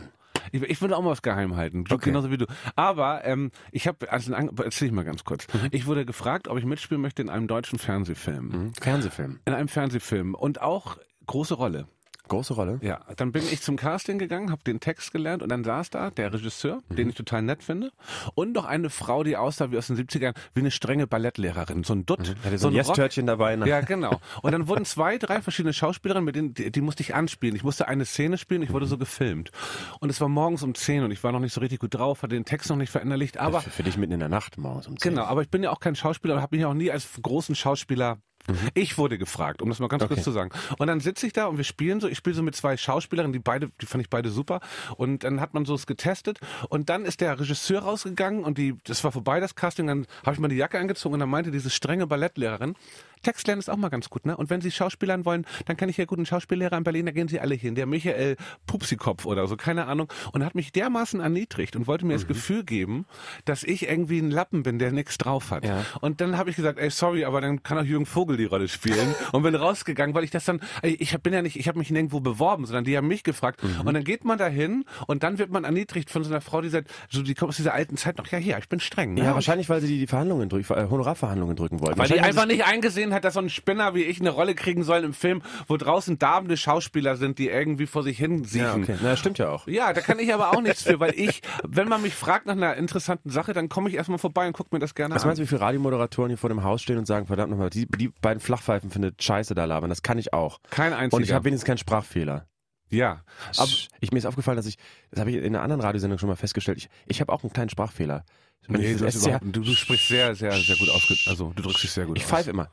Speaker 3: Ich würde auch mal was geheim halten,
Speaker 4: Okay.
Speaker 3: genauso wie du. Aber ich habe, erzähl ich mal ganz kurz. Ich wurde gefragt, ob ich mitspielen möchte in einem deutschen Fernsehfilm.
Speaker 4: Fernsehfilm.
Speaker 3: In einem Fernsehfilm und auch große Rolle.
Speaker 4: Große Rolle.
Speaker 3: Ja, dann bin ich zum Casting gegangen, habe den Text gelernt und dann saß da der Regisseur, den ich total nett finde, und noch eine Frau, die aussah wie aus den 70ern, wie eine strenge Ballettlehrerin, so ein Dutt.
Speaker 4: Hatte so ein
Speaker 3: Rock.
Speaker 4: Yes-Törtchen dabei. Ne?
Speaker 3: Ja, genau. Und dann wurden 2, 3 verschiedene Schauspielerinnen, mit denen, die musste ich anspielen. Ich musste eine Szene spielen, ich wurde so gefilmt. Und es war morgens um 10 und ich war noch nicht so richtig gut drauf, hatte den Text noch nicht verinnerlicht, aber
Speaker 4: Für dich mitten in der Nacht morgens um 10.
Speaker 3: genau, aber ich bin ja auch kein Schauspieler und habe mich auch nie als großen Schauspieler. Ich wurde gefragt, um das mal ganz kurz zu sagen. Und dann sitze ich da und wir spielen so, ich spiele so mit 2 Schauspielerinnen, die fand ich beide super. Und dann hat man so es getestet und dann ist der Regisseur rausgegangen und das war vorbei, das Casting, dann habe ich mal die Jacke angezogen und dann meinte diese strenge Ballettlehrerin, Text lernen ist auch mal ganz gut, ne? Und wenn Sie Schauspielern wollen, dann kann ich hier guten Schauspiellehrer in Berlin, da gehen Sie alle hin. Der Michael Pupsikopf oder so, keine Ahnung. Und hat mich dermaßen erniedrigt und wollte mir das Gefühl geben, dass ich irgendwie ein Lappen bin, der nichts drauf hat.
Speaker 4: Ja.
Speaker 3: Und dann habe ich gesagt, ey, sorry, aber dann kann auch Jürgen Vogel die Rolle spielen. Und bin rausgegangen, weil ich das dann, ich habe mich nirgendwo beworben, sondern die haben mich gefragt. Und dann geht man da hin und dann wird man erniedrigt von so einer Frau, die sagt, so, die kommt aus dieser alten Zeit noch, ja, hier, ich bin streng. Ne?
Speaker 4: Ja, wahrscheinlich, weil sie die Verhandlungen Honorarverhandlungen drücken wollten.
Speaker 3: Weil die
Speaker 4: Wahrscheinlich
Speaker 3: einfach nicht eingesehen hat, dass so ein Spinner wie ich eine Rolle kriegen soll im Film, wo draußen darbende Schauspieler sind, die irgendwie vor sich hin siechen.
Speaker 4: Ja, okay. Na, stimmt ja auch.
Speaker 3: Ja, da kann ich aber auch nichts für, weil wenn man mich fragt nach einer interessanten Sache, dann komme ich erstmal vorbei und gucke mir das gerne
Speaker 4: Was
Speaker 3: an.
Speaker 4: meinst du, wie viele Radiomoderatoren hier vor dem Haus stehen und sagen, verdammt nochmal, die beiden Flachpfeifen findet Scheiße da labern, das kann ich auch.
Speaker 3: Kein einziger.
Speaker 4: Und ich habe wenigstens keinen Sprachfehler.
Speaker 3: Ja, aber
Speaker 4: Mir ist aufgefallen, das habe ich in einer anderen Radiosendung schon mal festgestellt, ich habe auch einen kleinen Sprachfehler. Und
Speaker 3: nee,
Speaker 4: ich-
Speaker 3: du,
Speaker 4: es ist ja-
Speaker 3: du sprichst sehr, sehr, sehr gut also du drückst dich sehr gut
Speaker 4: Ich
Speaker 3: aus.
Speaker 4: pfeife immer.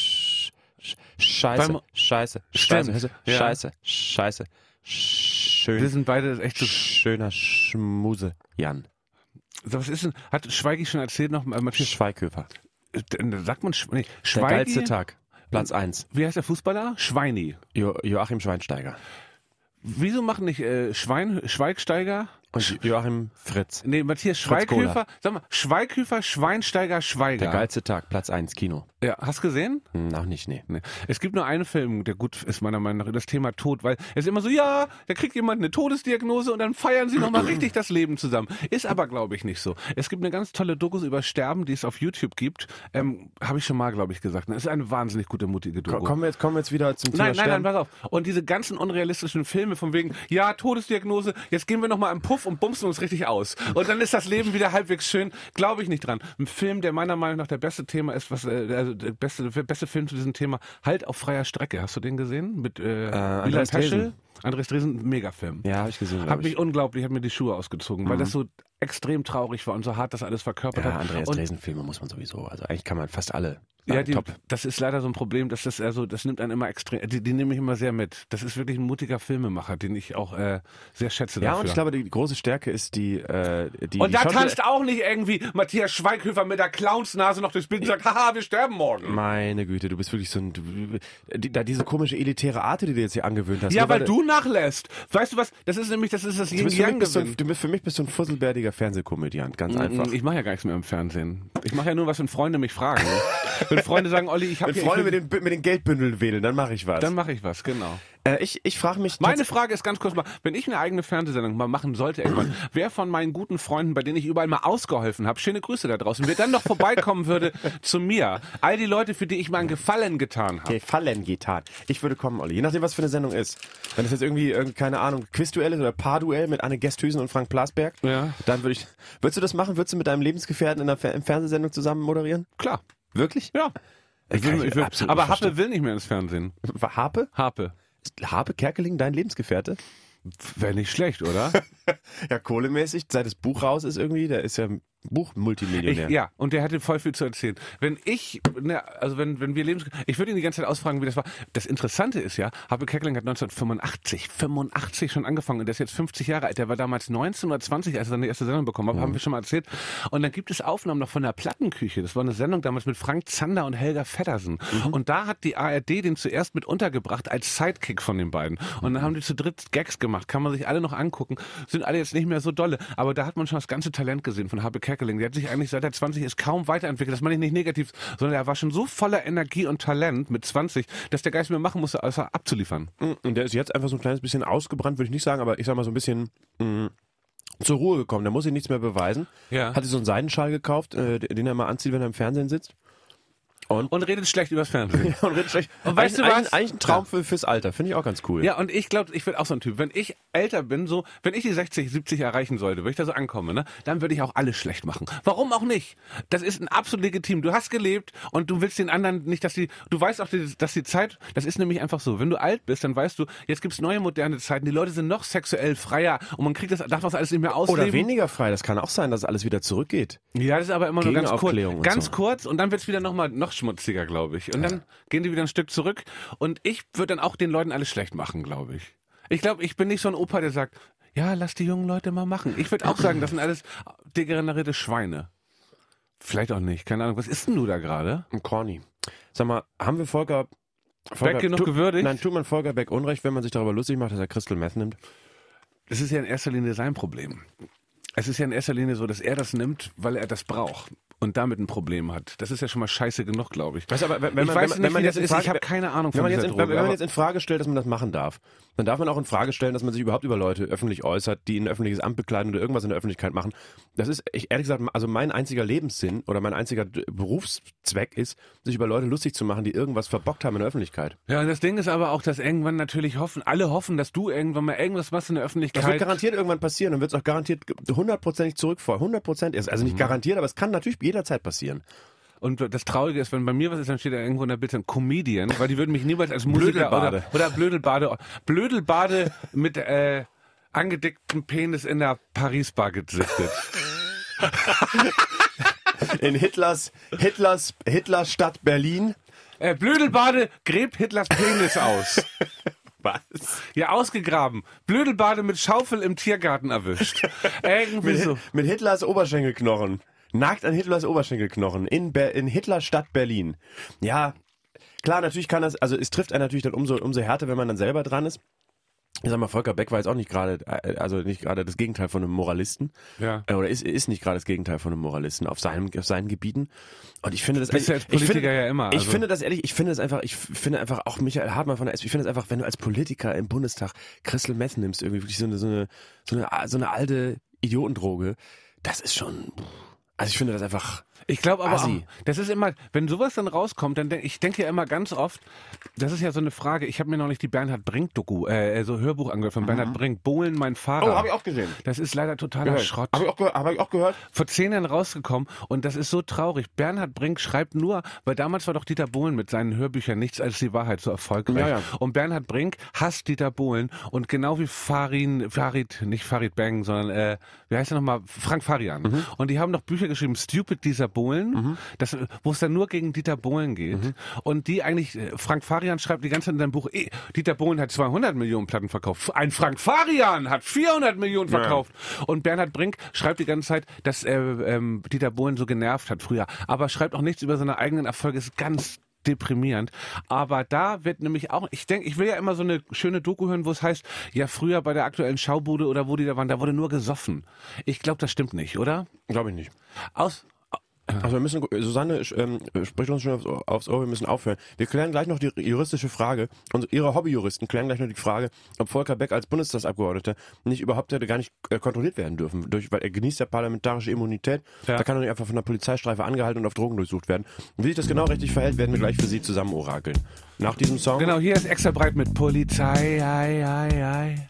Speaker 4: Scheiße,
Speaker 3: Beim-
Speaker 4: Scheiße,
Speaker 3: Stimmt,
Speaker 4: Scheiße,
Speaker 3: ja.
Speaker 4: Scheiße, Scheiße,
Speaker 3: Wir
Speaker 4: schön,
Speaker 3: sind beide echt so.
Speaker 4: schöner Schmuse, Jan.
Speaker 3: Was ist denn, hat Schweigi schon erzählt noch, Matthias,
Speaker 4: Schweighöfer.
Speaker 3: sagt man, nee,
Speaker 4: Der
Speaker 3: Schweigi,
Speaker 4: geilste Tag. Platz 1.
Speaker 3: wie heißt der Fußballer? Schweini.
Speaker 4: Joachim Schweinsteiger.
Speaker 3: Wieso machen nicht Schweigsteiger?
Speaker 4: Und Joachim Fritz.
Speaker 3: Nee, Matthias
Speaker 4: Fritz Kohler.
Speaker 3: Schweighöfer. Sag mal, Schweighöfer, Schweinsteiger, Schweiger.
Speaker 4: Der geilste Tag, Platz 1, Kino.
Speaker 3: Ja, hast gesehen?
Speaker 4: Noch nicht, nee.
Speaker 3: Nee. Es gibt nur einen Film, der gut ist meiner Meinung nach, über das Thema Tod, weil es ist immer so, ja, da kriegt jemand eine Todesdiagnose und dann feiern sie nochmal richtig das Leben zusammen. Ist aber, glaube ich, nicht so. Es gibt eine ganz tolle Doku über Sterben, die es auf YouTube gibt. Habe ich schon mal, glaube ich, gesagt. Das ist eine wahnsinnig gute, mutige Doku.
Speaker 4: Kommen wir jetzt wieder zum Thema
Speaker 3: Nein,
Speaker 4: Sterben.
Speaker 3: pass auf. Und diese ganzen unrealistischen Filme von wegen, ja, Todesdiagnose, jetzt gehen wir nochmal im Puff und bumsen uns richtig aus. Und dann ist das Leben wieder halbwegs schön. Glaube ich nicht dran. Ein Film, der meiner Meinung nach der beste Thema ist, also der beste Film zu diesem Thema, Halt auf freier Strecke. Hast du den gesehen? Mit
Speaker 4: Andreas Dresen.
Speaker 3: Andreas Dresen, Megafilm.
Speaker 4: Ja, habe ich gesehen,
Speaker 3: Hab
Speaker 4: glaube ich.
Speaker 3: mich unglaublich, hat mir die Schuhe ausgezogen, weil das so extrem traurig war und so hart das alles verkörpert
Speaker 4: Ja,
Speaker 3: hat.
Speaker 4: Andreas
Speaker 3: Und
Speaker 4: Dresen-Filme muss man sowieso. Also eigentlich kann man fast alle.
Speaker 3: ja,
Speaker 4: top.
Speaker 3: das ist leider so ein Problem, dass das das nimmt einen immer extrem, die nehme ich immer sehr mit. Das ist wirklich ein mutiger Filmemacher, den ich auch sehr schätze
Speaker 4: Ja,
Speaker 3: dafür.
Speaker 4: und ich glaube, die große Stärke ist die
Speaker 3: und
Speaker 4: die
Speaker 3: da
Speaker 4: Schauspieler-
Speaker 3: tanzt auch nicht irgendwie Matthias Schweighöfer mit der Clownsnase noch durchs Bild und sagt, haha, wir sterben morgen.
Speaker 4: Meine Güte, du bist wirklich so ein diese komische elitäre Art, die du jetzt hier angewöhnt hast.
Speaker 3: Ja,
Speaker 4: ne?
Speaker 3: weil du nachlässt. Weißt du was? Das ist das Yin-Yang-Gewinn.
Speaker 4: Für mich bist du ein fusselbärtiger Fernsehkomödiant, ganz einfach.
Speaker 3: Ich mache ja gar nichts mehr im Fernsehen. Ich mache ja nur was, wenn Freunde mich fragen. Wenn Freunde sagen, Olli, ich habe
Speaker 4: Wenn Freunde mit den Geldbündeln wählen, dann mache ich was.
Speaker 3: dann mache ich was, genau.
Speaker 4: Ich frage mich...
Speaker 3: Meine Frage ist ganz kurz mal, wenn ich eine eigene Fernsehsendung mal machen sollte irgendwann, wer von meinen guten Freunden, bei denen ich überall mal ausgeholfen habe, schöne Grüße da draußen, wer dann noch vorbeikommen würde zu mir, all die Leute, für die ich mal einen Gefallen getan habe.
Speaker 4: Gefallen getan. Ich würde kommen, Olli. Je nachdem, was für eine Sendung ist. Wenn es jetzt irgendwie, keine Ahnung, Quizduell ist oder Paarduell mit Anne Gesthüsen und Frank Plasberg,
Speaker 3: Ja.
Speaker 4: dann würde ich... Würdest du das machen? Würdest du mit deinem Lebensgefährten in einer Fernsehsendung zusammen moderieren?
Speaker 3: Klar.
Speaker 4: Wirklich?
Speaker 3: Ja.
Speaker 4: Kann ich absolut
Speaker 3: Aber
Speaker 4: nicht
Speaker 3: Happe
Speaker 4: verstehen.
Speaker 3: will nicht mehr ins Fernsehen.
Speaker 4: Harpe?
Speaker 3: Harpe.
Speaker 4: Ist Harpe Kerkeling dein Lebensgefährte?
Speaker 3: Wäre nicht schlecht, oder?
Speaker 4: Ja, kohlemäßig, seit das Buch raus ist irgendwie, der ist ja Buchmultimillionär.
Speaker 3: Ja, und der hatte voll viel zu erzählen. Wenn wir ich würde ihn die ganze Zeit ausfragen, wie das war. Das Interessante ist ja, Harpe Kerkeling hat 1985 schon angefangen und der ist jetzt 50 Jahre alt. Der war damals 19 oder 20, als er seine erste Sendung bekommen hat, haben wir schon mal erzählt. Und dann gibt es Aufnahmen noch von der Plattenküche. Das war eine Sendung damals mit Frank Zander und Helga Feddersen. Und da hat die ARD den zuerst mit untergebracht als Sidekick von den beiden. Und dann haben die zu dritt Gags gemacht. Kann man sich alle noch angucken. Sind alle jetzt nicht mehr so dolle. Aber da hat man schon das ganze Talent gesehen von Harpe Kerkeling. Der hat sich eigentlich seit er 20 ist kaum weiterentwickelt. Das meine ich nicht negativ, sondern er war schon so voller Energie und Talent mit 20, dass der gar nichts mehr machen musste, außer abzuliefern.
Speaker 4: Und der ist jetzt einfach so ein kleines bisschen ausgebrannt, würde ich nicht sagen, aber ich sag mal so ein bisschen zur Ruhe gekommen. Der muss sich nichts mehr beweisen.
Speaker 3: Ja.
Speaker 4: Hat sich so einen Seidenschal gekauft, den er mal anzieht, wenn er im Fernsehen sitzt. Und
Speaker 3: redet schlecht übers Fernsehen.
Speaker 4: Und redet schlecht.
Speaker 3: Und weißt du was?
Speaker 4: Eigentlich ein Traum fürs Alter. Finde ich auch ganz cool.
Speaker 3: Ja, und ich glaube, ich werde auch so ein Typ. Wenn ich älter bin, so, wenn ich die 60, 70 erreichen sollte, wenn ich da so ankomme, ne, dann würde ich auch alles schlecht machen. Warum auch nicht? Das ist ein absolut legitim. Du hast gelebt und du willst den anderen nicht, du weißt auch, dass die Zeit, das ist nämlich einfach so. Wenn du alt bist, dann weißt du, jetzt gibt's neue moderne Zeiten. Die Leute sind noch sexuell freier und man darf das alles nicht mehr ausleben.
Speaker 4: Oder weniger frei. Das kann auch sein, dass alles wieder zurückgeht.
Speaker 3: Ja, das ist aber immer nur ganz kurz.
Speaker 4: Gegenaufklärung und
Speaker 3: Ganz
Speaker 4: so.
Speaker 3: kurz und dann wird's wieder noch schmutziger, glaube ich. Und dann gehen die wieder ein Stück zurück und ich würde dann auch den Leuten alles schlecht machen, glaube ich. Ich glaube, ich bin nicht so ein Opa, der sagt, ja, lass die jungen Leute mal machen. Ich würde auch sagen, das sind alles degenerierte Schweine. Vielleicht auch nicht, keine Ahnung. Was isst denn du da gerade?
Speaker 4: Ein Corny. Sag mal, haben wir Volker
Speaker 3: Beck genug gewürdigt?
Speaker 4: Nein, tut man Volker Beck Unrecht, wenn man sich darüber lustig macht, dass er Crystal Meth nimmt?
Speaker 3: Das ist ja in erster Linie sein Problem. Es ist ja in erster Linie so, dass er das nimmt, weil er das braucht und damit ein Problem hat. Das ist ja schon mal scheiße genug, glaube ich.
Speaker 4: Weißt du, aber
Speaker 3: Ich weiß nicht, wie das ist. Ich habe keine Ahnung von dieser Droge.
Speaker 4: Wenn man jetzt in Frage stellt, dass man das machen darf, dann darf man auch in Frage stellen, dass man sich überhaupt über Leute öffentlich äußert, die ein öffentliches Amt bekleiden oder irgendwas in der Öffentlichkeit machen. Das ist, ehrlich gesagt, also mein einziger Lebenssinn oder mein einziger Berufszweck ist, sich über Leute lustig zu machen, die irgendwas verbockt haben in der Öffentlichkeit.
Speaker 3: Ja, und das Ding ist aber auch, dass irgendwann natürlich alle hoffen, dass du irgendwann mal irgendwas machst in der Öffentlichkeit.
Speaker 4: Das wird garantiert irgendwann passieren und wird es auch garantiert 100%ig zurückfallen. 100%. Also nicht garantiert, aber es kann natürlich jederzeit passieren.
Speaker 3: Und das Traurige ist, wenn bei mir was ist, dann steht da irgendwo in der Bild ein Comedian, weil die würden mich niemals als Musiker oder Blödelbade mit angedicktem Penis in der Paris-Bar gesichtet.
Speaker 4: In Hitlers Stadt Berlin.
Speaker 3: Blödelbade gräbt Hitlers Penis aus.
Speaker 4: Was?
Speaker 3: Ja, ausgegraben. Blödelbade mit Schaufel im Tiergarten erwischt. Irgendwie so.
Speaker 4: Mit Hitlers Oberschenkelknochen. Nagt an Hitlers Oberschenkelknochen in Hitlers Stadt Berlin. Ja, klar, natürlich kann das, also es trifft einen natürlich dann umso härter, wenn man dann selber dran ist. Ich sag mal, Volker Beck war jetzt auch nicht gerade das Gegenteil von einem Moralisten.
Speaker 3: Ja.
Speaker 4: Oder ist nicht gerade das Gegenteil von einem Moralisten auf seinen Gebieten. Und ich finde das
Speaker 3: Bist ja als Politiker ja immer.
Speaker 4: Ich finde einfach auch Michael Hartmann von der SPD, ich finde das einfach, wenn du als Politiker im Bundestag Crystal Meth nimmst, irgendwie wirklich so eine alte Idiotendroge, das ist schon, also ich finde das einfach.
Speaker 3: Ich glaube aber auch,
Speaker 4: Assi.
Speaker 3: das ist immer, wenn sowas dann rauskommt, dann ich denke ja immer ganz oft, das ist ja so eine Frage, ich habe mir noch nicht die Bernhard Brink-Doku, so Hörbuch angehört von Bernhard Brink, Bohlen, mein Vater.
Speaker 4: Oh, habe ich auch gesehen.
Speaker 3: Das ist leider totaler Schrott.
Speaker 4: Habe ich auch gehört.
Speaker 3: Vor 10 Jahren rausgekommen und das ist so traurig. Bernhard Brink schreibt nur, weil damals war doch Dieter Bohlen mit seinen Hörbüchern Nichts als die Wahrheit so erfolgreich.
Speaker 4: Ja, ja.
Speaker 3: Und Bernhard Brink hasst Dieter Bohlen und genau wie nicht Farid Bang, sondern, wie heißt er nochmal? Frank Farian. Und die haben doch Bücher geschrieben, Stupid Dieter Bohlen, wo es dann nur gegen Dieter Bohlen geht. Und die eigentlich, Frank Farian schreibt die ganze Zeit in seinem Buch, Dieter Bohlen hat 200 Millionen Platten verkauft. Ein Frank Farian hat 400 Millionen verkauft. Ja. Und Bernhard Brink schreibt die ganze Zeit, dass Dieter Bohlen so genervt hat früher. Aber schreibt auch nichts über seine eigenen Erfolge. Ist ganz deprimierend. Aber da wird nämlich auch, ich will ja immer so eine schöne Doku hören, wo es heißt, ja früher bei der aktuellen Schaubude oder wo die da waren, da wurde nur gesoffen. Ich glaube, das stimmt nicht, oder?
Speaker 4: Glaube ich nicht. Also wir müssen, Susanne spricht uns schon aufs Ohr, wir müssen aufhören. Wir klären gleich noch die juristische Frage, und Ihre Hobbyjuristen klären gleich noch die Frage, ob Volker Beck als Bundestagsabgeordneter nicht überhaupt hätte gar nicht kontrolliert werden dürfen, weil er genießt ja parlamentarische Immunität, da kann er nicht einfach von der Polizeistreife angehalten und auf Drogen durchsucht werden. Und wie sich das genau richtig verhält, werden wir gleich für Sie zusammen orakeln. Nach diesem Song...
Speaker 3: Genau, hier ist extra breit mit Polizei, ei.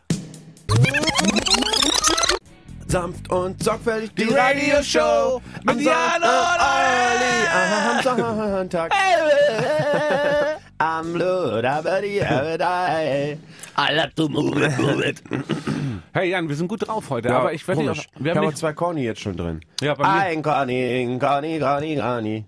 Speaker 4: Sanft und sorgfältig die
Speaker 3: Radioshow mit Jan und Olli
Speaker 4: am Sonntag. Am Blut, aber die
Speaker 3: Hey Jan, wir sind gut drauf heute,
Speaker 4: ja,
Speaker 3: aber ich werde
Speaker 4: nicht.
Speaker 3: Wir haben
Speaker 4: zwei Corny jetzt schon drin.
Speaker 3: Ja, bei mir.
Speaker 4: Ein Corny.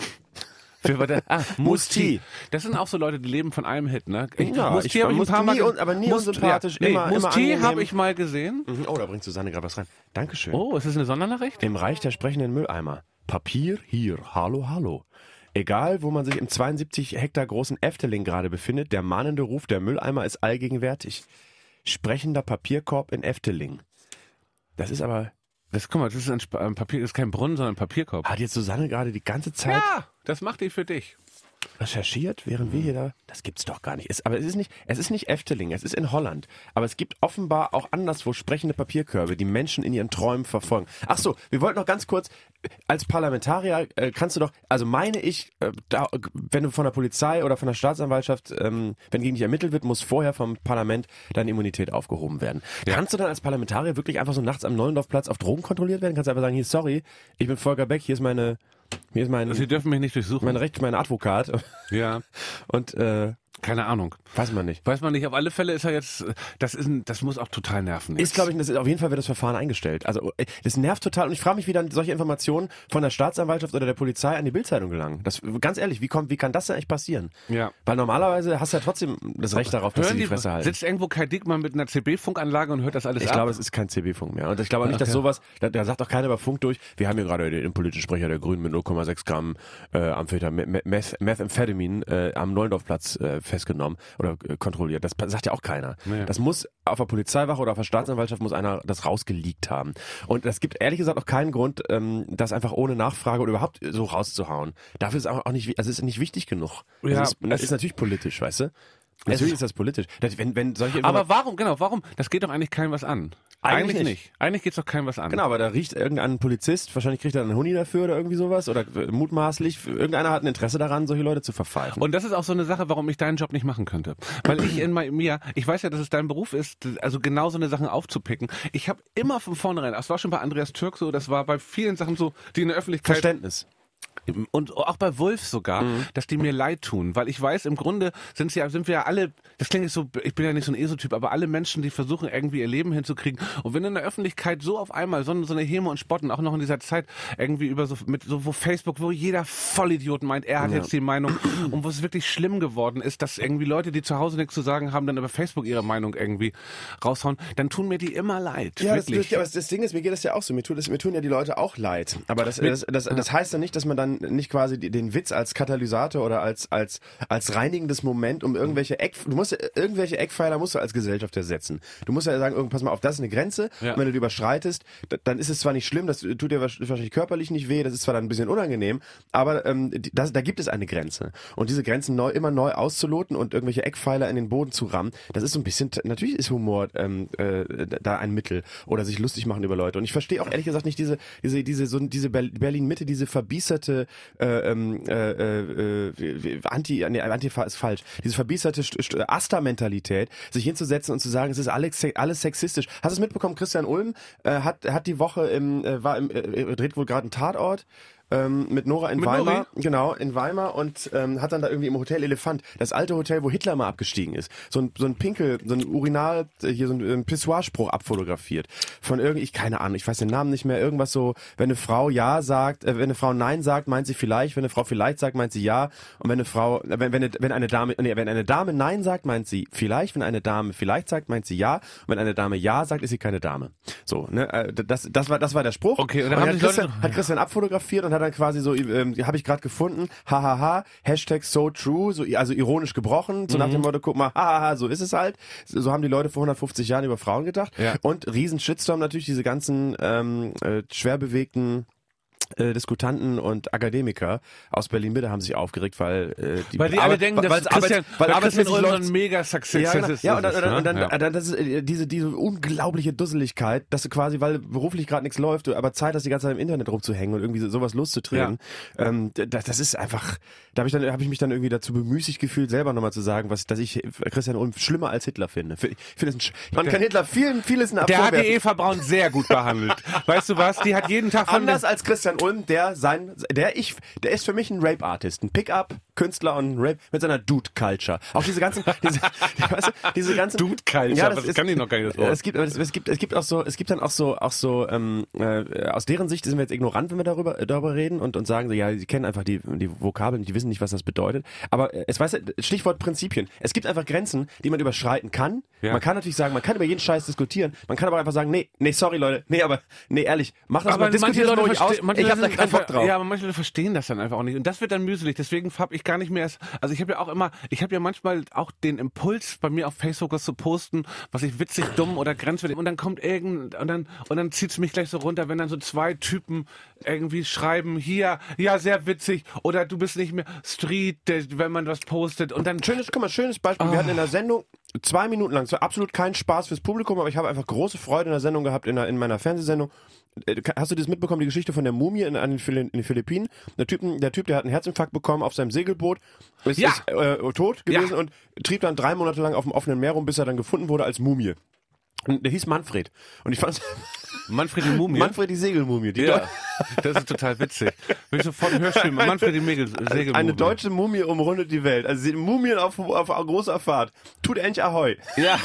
Speaker 3: Musti. Das sind auch so Leute, die leben von einem Hit, ne?
Speaker 4: Musti habe ich ein paar Mal aber nie unsympathisch.
Speaker 3: Musti habe ich mal gesehen.
Speaker 4: Oh, da bringt Susanne gerade was rein. Dankeschön.
Speaker 3: Oh, ist das eine Sondernachricht?
Speaker 4: Im Reich der sprechenden Mülleimer. Papier hier. Hallo. Egal, wo man sich im 72 Hektar großen Efteling gerade befindet, der mahnende Ruf der Mülleimer ist allgegenwärtig. Sprechender Papierkorb in Efteling. Das ist aber...
Speaker 3: Guck mal, das ist ein Papier, das ist kein Brunnen, sondern ein Papierkorb.
Speaker 4: Hat jetzt Susanne gerade die ganze Zeit...
Speaker 3: Ja, das macht die für dich.
Speaker 4: recherchiert, während wir hier da. Das gibt's doch gar nicht. Aber es ist nicht Efteling, es ist in Holland. Aber es gibt offenbar auch anderswo sprechende Papierkörbe, die Menschen in ihren Träumen verfolgen. Ach so, wir wollten noch ganz kurz, als Parlamentarier kannst du doch, also meine ich, wenn du von der Polizei oder von der Staatsanwaltschaft, wenn gegen dich ermittelt wird, muss vorher vom Parlament deine Immunität aufgehoben werden. Ja. Kannst du dann als Parlamentarier wirklich einfach so nachts am Nollendorfplatz auf Drogen kontrolliert werden? Kannst du einfach sagen, hier, sorry, ich bin Volker Beck, hier ist mein
Speaker 3: Sie dürfen mich nicht durchsuchen.
Speaker 4: Mein Advokat.
Speaker 3: Ja.
Speaker 4: Und
Speaker 3: keine Ahnung.
Speaker 4: Weiß man nicht.
Speaker 3: Auf alle Fälle ist er jetzt, das muss auch total nerven.
Speaker 4: Ist, glaube ich, auf jeden Fall wird das Verfahren eingestellt. Also das nervt total und ich frage mich, wie dann solche Informationen von der Staatsanwaltschaft oder der Polizei an die Bildzeitung gelangen. Das, ganz ehrlich, wie kann das denn eigentlich passieren? Ja. Weil normalerweise hast du ja trotzdem das Recht darauf, dass sie die Fresse halten.
Speaker 3: Sitzt irgendwo Kai Diekmann mit einer CB-Funkanlage und hört das alles ab?
Speaker 4: Ich glaube, es ist kein CB-Funk mehr. Und ich glaube auch nicht, dass sowas, da sagt auch keiner über Funk durch, wir haben hier gerade den politischen Sprecher der Grünen mit 0,6 Gramm Methamphetamin am Nollendorfplatz festgenommen oder kontrolliert. Das sagt ja auch keiner. Ja. Das muss auf der Polizeiwache oder auf der Staatsanwaltschaft muss einer das rausgeleakt haben. Und es gibt ehrlich gesagt auch keinen Grund, das einfach ohne Nachfrage oder überhaupt so rauszuhauen. Dafür ist auch nicht, also es ist nicht wichtig genug.
Speaker 3: Ja,
Speaker 4: es ist natürlich politisch, weißt du? Natürlich ist das politisch. Wenn solche
Speaker 3: aber warum? Das geht doch eigentlich keinem was an. Eigentlich nicht. Eigentlich geht's doch keinem was an.
Speaker 4: Genau, aber da riecht irgendein Polizist, wahrscheinlich kriegt er einen Huni dafür oder irgendwie sowas oder mutmaßlich, irgendeiner hat ein Interesse daran, solche Leute zu verpfeifen.
Speaker 3: Und das ist auch so eine Sache, warum ich deinen Job nicht machen könnte. Weil ich ich weiß ja, dass es dein Beruf ist, also genau so eine Sachen aufzupicken. Ich habe immer von vornherein, das war schon bei Andreas Türk so, das war bei vielen Sachen so, die in der Öffentlichkeit...
Speaker 4: Verständnis.
Speaker 3: Und auch bei Wolf sogar, dass die mir leid tun, weil ich weiß, im Grunde sind wir ja alle, das klingt so, ich bin ja nicht so ein ESO-Typ, aber alle Menschen, die versuchen irgendwie ihr Leben hinzukriegen und wenn in der Öffentlichkeit so auf einmal so eine Häme und Spotten, auch noch in dieser Zeit irgendwie wo Facebook, wo jeder Vollidiot meint, er hat jetzt die Meinung und wo es wirklich schlimm geworden ist, dass irgendwie Leute, die zu Hause nichts zu sagen haben, dann über Facebook ihre Meinung irgendwie raushauen, dann tun mir die immer leid.
Speaker 4: Ja, aber das Ding ist, mir geht das ja auch so, mir tun ja die Leute auch leid, aber das heißt ja nicht, dass man dann nicht quasi den Witz als Katalysator oder als reinigendes Moment um irgendwelche Eckpfeiler musst du als Gesellschaft setzen. Du musst ja sagen, pass mal auf, das ist eine Grenze. Und wenn du die überschreitest, dann ist es zwar nicht schlimm, das tut dir wahrscheinlich körperlich nicht weh, das ist zwar dann ein bisschen unangenehm, aber da gibt es eine Grenze. Und diese Grenzen immer neu auszuloten und irgendwelche Eckpfeiler in den Boden zu rammen, das ist so ein bisschen, natürlich ist Humor da ein Mittel oder sich lustig machen über Leute. Und ich verstehe auch ehrlich gesagt nicht diese Berlin-Mitte, diese verbiesterte Antifa ist falsch. Diese verbiesterte Asta-Mentalität, sich hinzusetzen und zu sagen, es ist alles sexistisch. Hast du es mitbekommen? Christian Ulm hat die Woche dreht wohl gerade einen Tatort mit Nora in Weimar. Nori? Genau, in Weimar und hat dann da irgendwie im Hotel Elefant, das alte Hotel, wo Hitler mal abgestiegen ist, so ein Urinal, hier so ein Pissoir-Spruch abfotografiert. Von keine Ahnung, ich weiß den Namen nicht mehr, irgendwas so, wenn eine Frau ja sagt, wenn eine Frau nein sagt, meint sie vielleicht, wenn eine Frau vielleicht sagt, meint sie ja und wenn eine Dame nein sagt, meint sie vielleicht, wenn eine Dame vielleicht sagt, meint sie ja und wenn eine Dame ja sagt, ist sie keine Dame. So, ne, das war der Spruch.
Speaker 3: Okay, und dann
Speaker 4: hat Christian abfotografiert und hat dann quasi so, habe ich gerade gefunden, hahaha, Hashtag so true, so, also ironisch gebrochen, so nach dem Motto, guck mal, hahaha, so ist es halt. So haben die Leute vor 150 Jahren über Frauen gedacht. Ja. Und riesen Shitstorm natürlich, diese ganzen schwer bewegten Diskutanten und Akademiker aus Berlin-Mitte haben sich aufgeregt, weil die
Speaker 3: alle denken, dass Christian Ulm so ein mega Success ist.
Speaker 4: Ja, und dann das ist diese unglaubliche Dusseligkeit, dass du quasi, weil beruflich gerade nichts läuft, du aber Zeit hast, die ganze Zeit im Internet rumzuhängen und irgendwie sowas loszutreten. Ja. Das ist einfach, da habe ich mich dann irgendwie dazu bemüßigt gefühlt, selber nochmal zu sagen, dass ich Christian Ulm schlimmer als Hitler finde. Man kann Hitler vieles in
Speaker 3: Der hat die Eva Braun sehr gut behandelt. Weißt du was? Die hat jeden Tag
Speaker 4: anders als Christian Ulm, der ist für mich ein Rape-Artist, ein Pickup-Künstler und ein Rape mit seiner Dude-Culture. Auch diese ganzen
Speaker 3: Dude-Culture, ja, das kann ich noch gar nicht.
Speaker 4: Es gibt dann auch so aus deren Sicht sind wir jetzt ignorant, wenn wir darüber reden und sagen so, ja, sie kennen einfach die Vokabeln, die wissen nicht, was das bedeutet. Aber Stichwort Prinzipien. Es gibt einfach Grenzen, die man überschreiten kann. Ja. Man kann natürlich sagen, man kann über jeden Scheiß diskutieren. Man kann aber einfach sagen, nee, sorry Leute, ehrlich, mach das mal, diskutiert das ruhig aus. Ich hab da keinen Bock drauf.
Speaker 3: Ja, aber manche Leute verstehen das dann einfach auch nicht. Und das wird dann mühselig. Deswegen habe ich ich gar nicht mehr, also ich habe ja manchmal auch den Impuls, bei mir auf Facebook was zu posten, was ich witzig, dumm oder grenzwertig, und dann kommt und dann zieht's mich gleich so runter, wenn dann so 2 Typen irgendwie schreiben, hier, ja, sehr witzig, oder du bist nicht mehr Street, wenn man was postet, und dann...
Speaker 4: Schönes Beispiel, wir hatten in der Sendung 2 Minuten lang, es war absolut kein Spaß fürs Publikum, aber ich habe einfach große Freude in der Sendung gehabt, in meiner Fernsehsendung. Hast du das mitbekommen, die Geschichte von der Mumie in den Philippinen? Der Typ, der hat einen Herzinfarkt bekommen auf seinem Segelboot, ist tot gewesen und trieb dann 3 Monate lang auf dem offenen Meer rum, bis er dann gefunden wurde als Mumie. Und der hieß Manfred. Und ich fand's...
Speaker 3: Manfred die Mumie?
Speaker 4: Manfred die Segelmumie.
Speaker 3: Das ist total witzig. Will ich sofort ein Hörspiel mit Manfred die Segelmumie.
Speaker 4: Eine deutsche Mumie umrundet die Welt. Also Mumien auf großer Fahrt. Tut endlich Ahoi.
Speaker 3: Ja.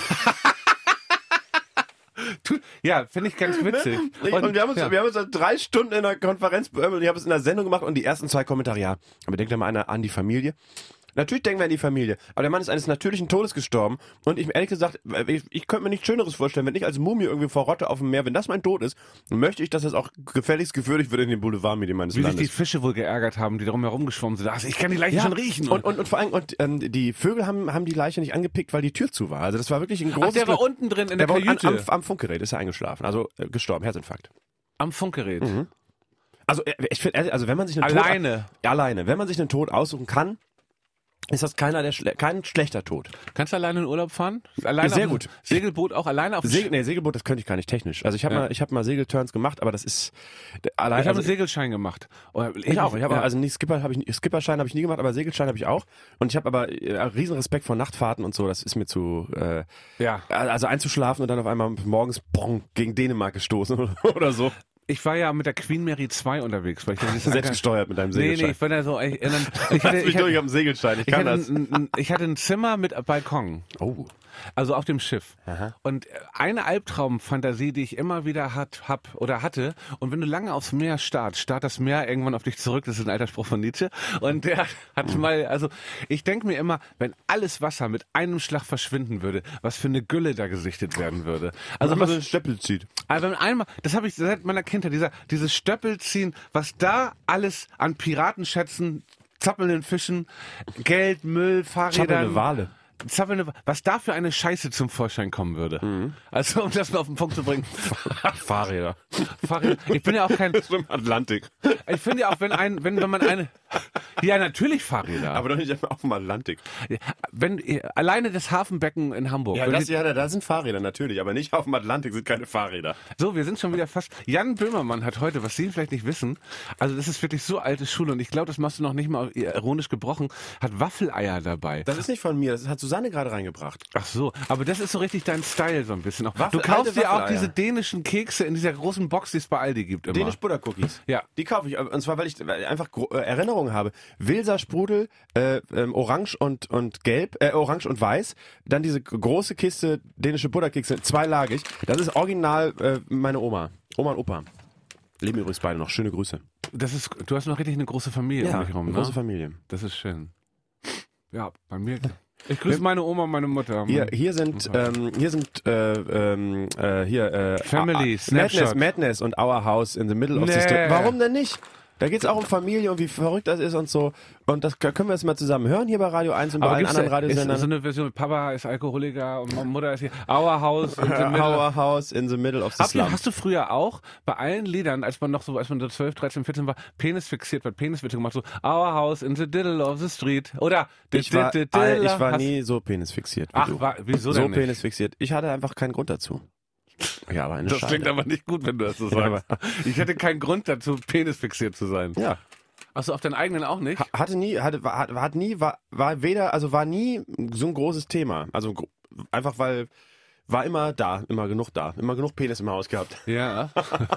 Speaker 3: Ja, finde ich ganz witzig.
Speaker 4: Und wir haben uns 3 Stunden in der Konferenz beömmelt. Ich habe es in der Sendung gemacht und die ersten 2 Kommentare, ja. Aber denkt da mal einer an die Familie. Natürlich denken wir an die Familie, aber der Mann ist eines natürlichen Todes gestorben und ich ehrlich gesagt, ich könnte mir nichts Schöneres vorstellen, wenn ich als Mumie irgendwie verrotte auf dem Meer, wenn das mein Tod ist, dann möchte ich, dass das auch gefälligst gewürdigt wird in den Boulevardmedien meines Landes.
Speaker 3: Wie sich die Fische wohl geärgert haben, die darum herumgeschwommen sind. Ach, ich kann die Leiche schon riechen.
Speaker 4: Und vor allem, die Vögel haben die Leiche nicht angepickt, weil die Tür zu war. Also das war wirklich ein großes...
Speaker 3: der war unten drin in der Kajüte.
Speaker 4: Am Funkgerät ist er eingeschlafen, also gestorben, Herzinfarkt.
Speaker 3: Am Funkgerät?
Speaker 4: Mhm. Also ich finde, wenn man sich
Speaker 3: Alleine,
Speaker 4: wenn man sich einen Tod aussuchen kann, ist das kein schlechter Tod.
Speaker 3: Kannst du alleine in Urlaub fahren? Alleine
Speaker 4: sehr gut.
Speaker 3: Segelboot auch alleine auf
Speaker 4: Segelboot, das könnte ich gar nicht technisch. Also ich habe mal Segelturns gemacht, aber das ist allein.
Speaker 3: Ich habe einen Segelschein gemacht.
Speaker 4: Ich auch. Also nicht Skipperschein habe ich nie gemacht, aber Segelschein habe ich auch. Und ich habe aber riesen Respekt vor Nachtfahrten und so. Das ist mir zu. Also einzuschlafen und dann auf einmal morgens gegen Dänemark gestoßen oder so.
Speaker 3: Ich war ja mit der Queen Mary 2 unterwegs. Weil ich
Speaker 4: selbst gesteuert mit deinem Segelschein.
Speaker 3: Nee, ich war da so... Ich
Speaker 4: hatte einen Segelschein, ich
Speaker 3: hatte ein Zimmer mit Balkon.
Speaker 4: Oh.
Speaker 3: Also auf dem Schiff.
Speaker 4: Aha.
Speaker 3: Und eine Albtraumfantasie, die ich immer wieder hatte, und wenn du lange aufs Meer starrt das Meer irgendwann auf dich zurück, das ist ein alter Spruch von Nietzsche, und der hat mal, also ich denke mir immer, wenn alles Wasser mit einem Schlag verschwinden würde, was für eine Gülle da gesichtet werden würde. Also
Speaker 4: wenn man so einen Stöppel zieht.
Speaker 3: Also das habe ich seit meiner Kindheit, dieses Stöppelziehen, was da alles an Piratenschätzen, zappelnden Fischen, Geld, Müll, Fahrrädern...
Speaker 4: Zappelnde Wale.
Speaker 3: Was da für eine Scheiße zum Vorschein kommen würde. Mhm. Also, um das mal auf den Punkt zu bringen.
Speaker 4: Fahrräder.
Speaker 3: Ich bin ja auch kein...
Speaker 4: Im Atlantik.
Speaker 3: Ich finde ja auch, wenn man eine... Ja, natürlich Fahrräder.
Speaker 4: Aber doch nicht auf dem Atlantik.
Speaker 3: Alleine das Hafenbecken in Hamburg.
Speaker 4: Ja, da sind Fahrräder natürlich, aber nicht auf dem Atlantik sind keine Fahrräder.
Speaker 3: So, wir sind schon wieder fast... Jan Böhmermann hat heute, was Sie vielleicht nicht wissen, also das ist wirklich so alte Schule und ich glaube, das machst du noch nicht mal ironisch gebrochen, hat Waffeleier dabei.
Speaker 4: Das ist nicht von mir, das hat Susanne gerade reingebracht.
Speaker 3: Ach so, aber das ist so richtig dein Style so ein bisschen. Du kaufst dir auch diese dänischen Kekse in dieser großen Box, die es bei Aldi gibt immer.
Speaker 4: Dänisch Butter Cookies.
Speaker 3: Ja.
Speaker 4: Die kaufe ich, und zwar, weil ich einfach Erinnerungen habe. Wilser Sprudel, Orange und Gelb, Orange und Weiß. Dann diese große Kiste dänische Butterkekse, zweilagig. Das ist original meine Oma. Oma und Opa. Leben übrigens beide noch. Schöne Grüße.
Speaker 3: Du hast noch richtig eine große Familie um dich rum,
Speaker 4: eine große Familie.
Speaker 3: Das ist schön. Ja, bei mir... Ich grüße meine Oma und meine Mutter.
Speaker 4: Hier sind
Speaker 3: Family, Snapshot.
Speaker 4: Madness und Our House in the Middle of the Street. Warum denn nicht? Da geht's auch um Familie und wie verrückt das ist und so. Und das können wir jetzt mal zusammen hören hier bei Radio 1 und bei allen anderen Radiosendern.
Speaker 3: Ist so eine Version, Papa ist Alkoholiker und Mutter ist hier. Our House
Speaker 4: in the Middle of the Slum.
Speaker 3: Hast du früher auch bei allen Liedern, als man so 12, 13, 14 war, Penis fixiert, wird Peniswitze gemacht, so Our House in the Diddle of the Street. Oder
Speaker 4: ich war nie so penisfixiert wie du.
Speaker 3: Wieso denn nicht?
Speaker 4: So penisfixiert. Ich hatte einfach keinen Grund dazu. Ja, aber
Speaker 3: das klingt aber nicht gut, wenn du das so sagst. Ich hätte keinen Grund dazu, penisfixiert zu sein.
Speaker 4: Ja.
Speaker 3: Achso, auf deinen eigenen auch nicht?
Speaker 4: War nie so ein großes Thema. Also einfach weil, war immer da, immer genug Penis im Haus gehabt.
Speaker 3: Ja.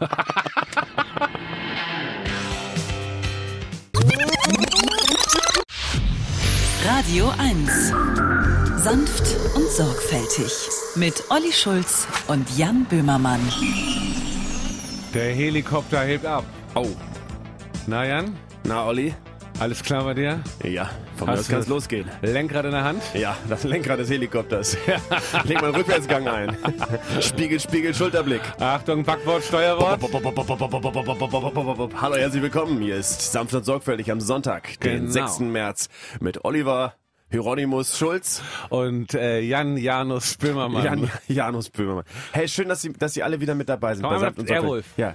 Speaker 1: Radio 1. Sanft und sorgfältig. Mit Olli Schulz und Jan Böhmermann.
Speaker 3: Der Helikopter hebt ab.
Speaker 4: Oh.
Speaker 3: Na, Jan?
Speaker 4: Na, Olli?
Speaker 3: Alles klar bei dir?
Speaker 4: Ja, von mir aus kann es losgehen.
Speaker 3: Lenkrad in der Hand?
Speaker 4: Ja, das Lenkrad des Helikopters. Leg mal einen Rückwärtsgang ein. Spiegel, Spiegel, Schulterblick.
Speaker 3: Achtung, Backwort, Steuerwort.
Speaker 4: Hallo, herzlich willkommen. Hier ist Sanft und Sorgfältig am Sonntag, den 6. März mit Oliver Hieronymus Schulz
Speaker 3: und Jan-Janus Böhmermann.
Speaker 4: Janus Böhmermann. Hey, schön, dass Sie alle wieder mit dabei sind.
Speaker 3: Komm,
Speaker 4: Sanft und Sorgfältig.
Speaker 3: Airwolf.
Speaker 4: Ja.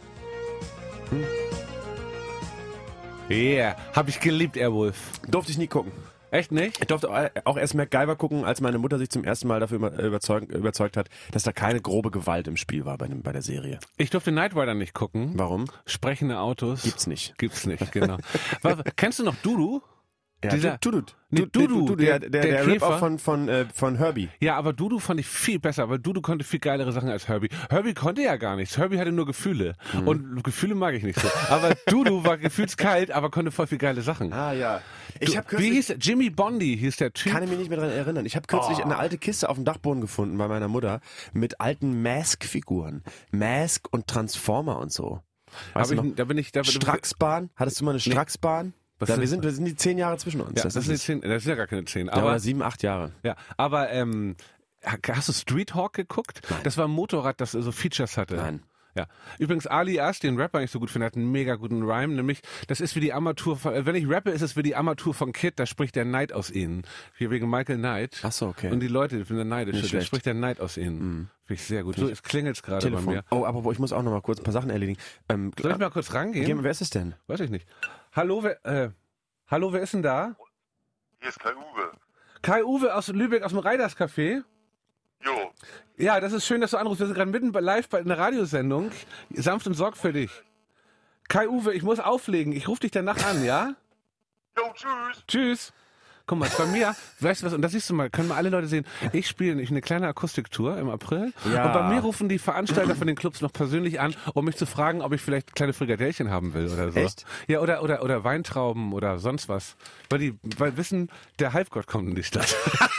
Speaker 3: Yeah, hab ich geliebt, Airwolf.
Speaker 4: Durfte ich nie gucken.
Speaker 3: Echt nicht?
Speaker 4: Ich durfte auch erst MacGyver gucken, als meine Mutter sich zum ersten Mal dafür überzeugt hat, dass da keine grobe Gewalt im Spiel war bei der Serie.
Speaker 3: Ich durfte Knight Rider nicht gucken.
Speaker 4: Warum?
Speaker 3: Sprechende Autos.
Speaker 4: Gibt's nicht,
Speaker 3: genau. Kennst du noch Dudu?
Speaker 4: Ja,
Speaker 3: Dieser-
Speaker 4: Dudu,
Speaker 3: der
Speaker 4: der
Speaker 3: Käfer.
Speaker 4: Rip-Off von Herbie.
Speaker 3: Ja, aber Dudu fand ich viel besser, weil Dudu konnte viel geilere Sachen als Herbie. Herbie konnte ja gar nichts. Herbie hatte nur Gefühle. Und Gefühle mag ich nicht so. Aber Dudu war gefühlskalt, aber konnte voll viel geile Sachen.
Speaker 4: Ah ja.
Speaker 3: Wie hieß der? Jimmy Bondi hieß der Typ.
Speaker 4: Kann ich mich nicht mehr daran erinnern. Ich habe kürzlich eine alte Kiste auf dem Dachboden gefunden bei meiner Mutter mit alten Mask-Figuren. Mask und Transformer und so. Weißt du noch? Straxbahn? Hattest du mal eine Straxbahn?
Speaker 3: Was
Speaker 4: Ja,
Speaker 3: ist
Speaker 4: wir sind die 10 Jahre zwischen uns.
Speaker 3: Ja, das ist ja gar keine 10.
Speaker 4: ja,
Speaker 3: Aber,
Speaker 4: oder 7, 8 Jahre.
Speaker 3: ja, aber hast du Street Hawk geguckt?
Speaker 4: Nein.
Speaker 3: Das war ein Motorrad, das so Features hatte.
Speaker 4: Nein.
Speaker 3: Ja. Übrigens, Ali As, den Rapper ich so gut finde, hat einen mega guten Rhyme, nämlich, das ist wie die Armatur von, wenn ich rappe, ist es wie die Armatur von Kid, da spricht der Neid aus ihnen. Hier wegen Michael Knight.
Speaker 4: Ach so, okay.
Speaker 3: Und die Leute, die finden neidisch,
Speaker 4: Nicht
Speaker 3: da
Speaker 4: schlecht.
Speaker 3: spricht der Neid aus ihnen. Finde ich sehr gut. So, es klingelt's gerade bei mir.
Speaker 4: Oh, aber ich muss auch noch mal kurz ein paar Sachen erledigen.
Speaker 3: Soll ich mal kurz rangehen?
Speaker 4: Wer ist es denn?
Speaker 3: Weiß ich nicht. Hallo, wer ist denn da?
Speaker 2: Hier ist Kai-Uwe.
Speaker 3: Kai-Uwe aus Lübeck, aus dem Reiders Café.
Speaker 2: Jo.
Speaker 3: Ja, das ist schön, dass du anrufst. Wir sind gerade mitten live bei einer Radiosendung. Sanft und sorgfältig. Kai-Uwe, ich muss auflegen. Ich rufe dich danach an, ja?
Speaker 2: Jo, tschüss.
Speaker 3: Tschüss. Guck mal, bei mir, weißt du was, und das siehst du mal, können wir alle Leute sehen, ich spiele eine kleine Akustiktour im April
Speaker 4: Ja.
Speaker 3: und bei mir rufen die Veranstalter von den Clubs noch persönlich an, um mich zu fragen, ob ich vielleicht kleine Frikadellchen haben will oder so.
Speaker 4: Echt?
Speaker 3: Ja, oder Weintrauben oder sonst was. Weil wissen, der Halbgott kommt in die Stadt.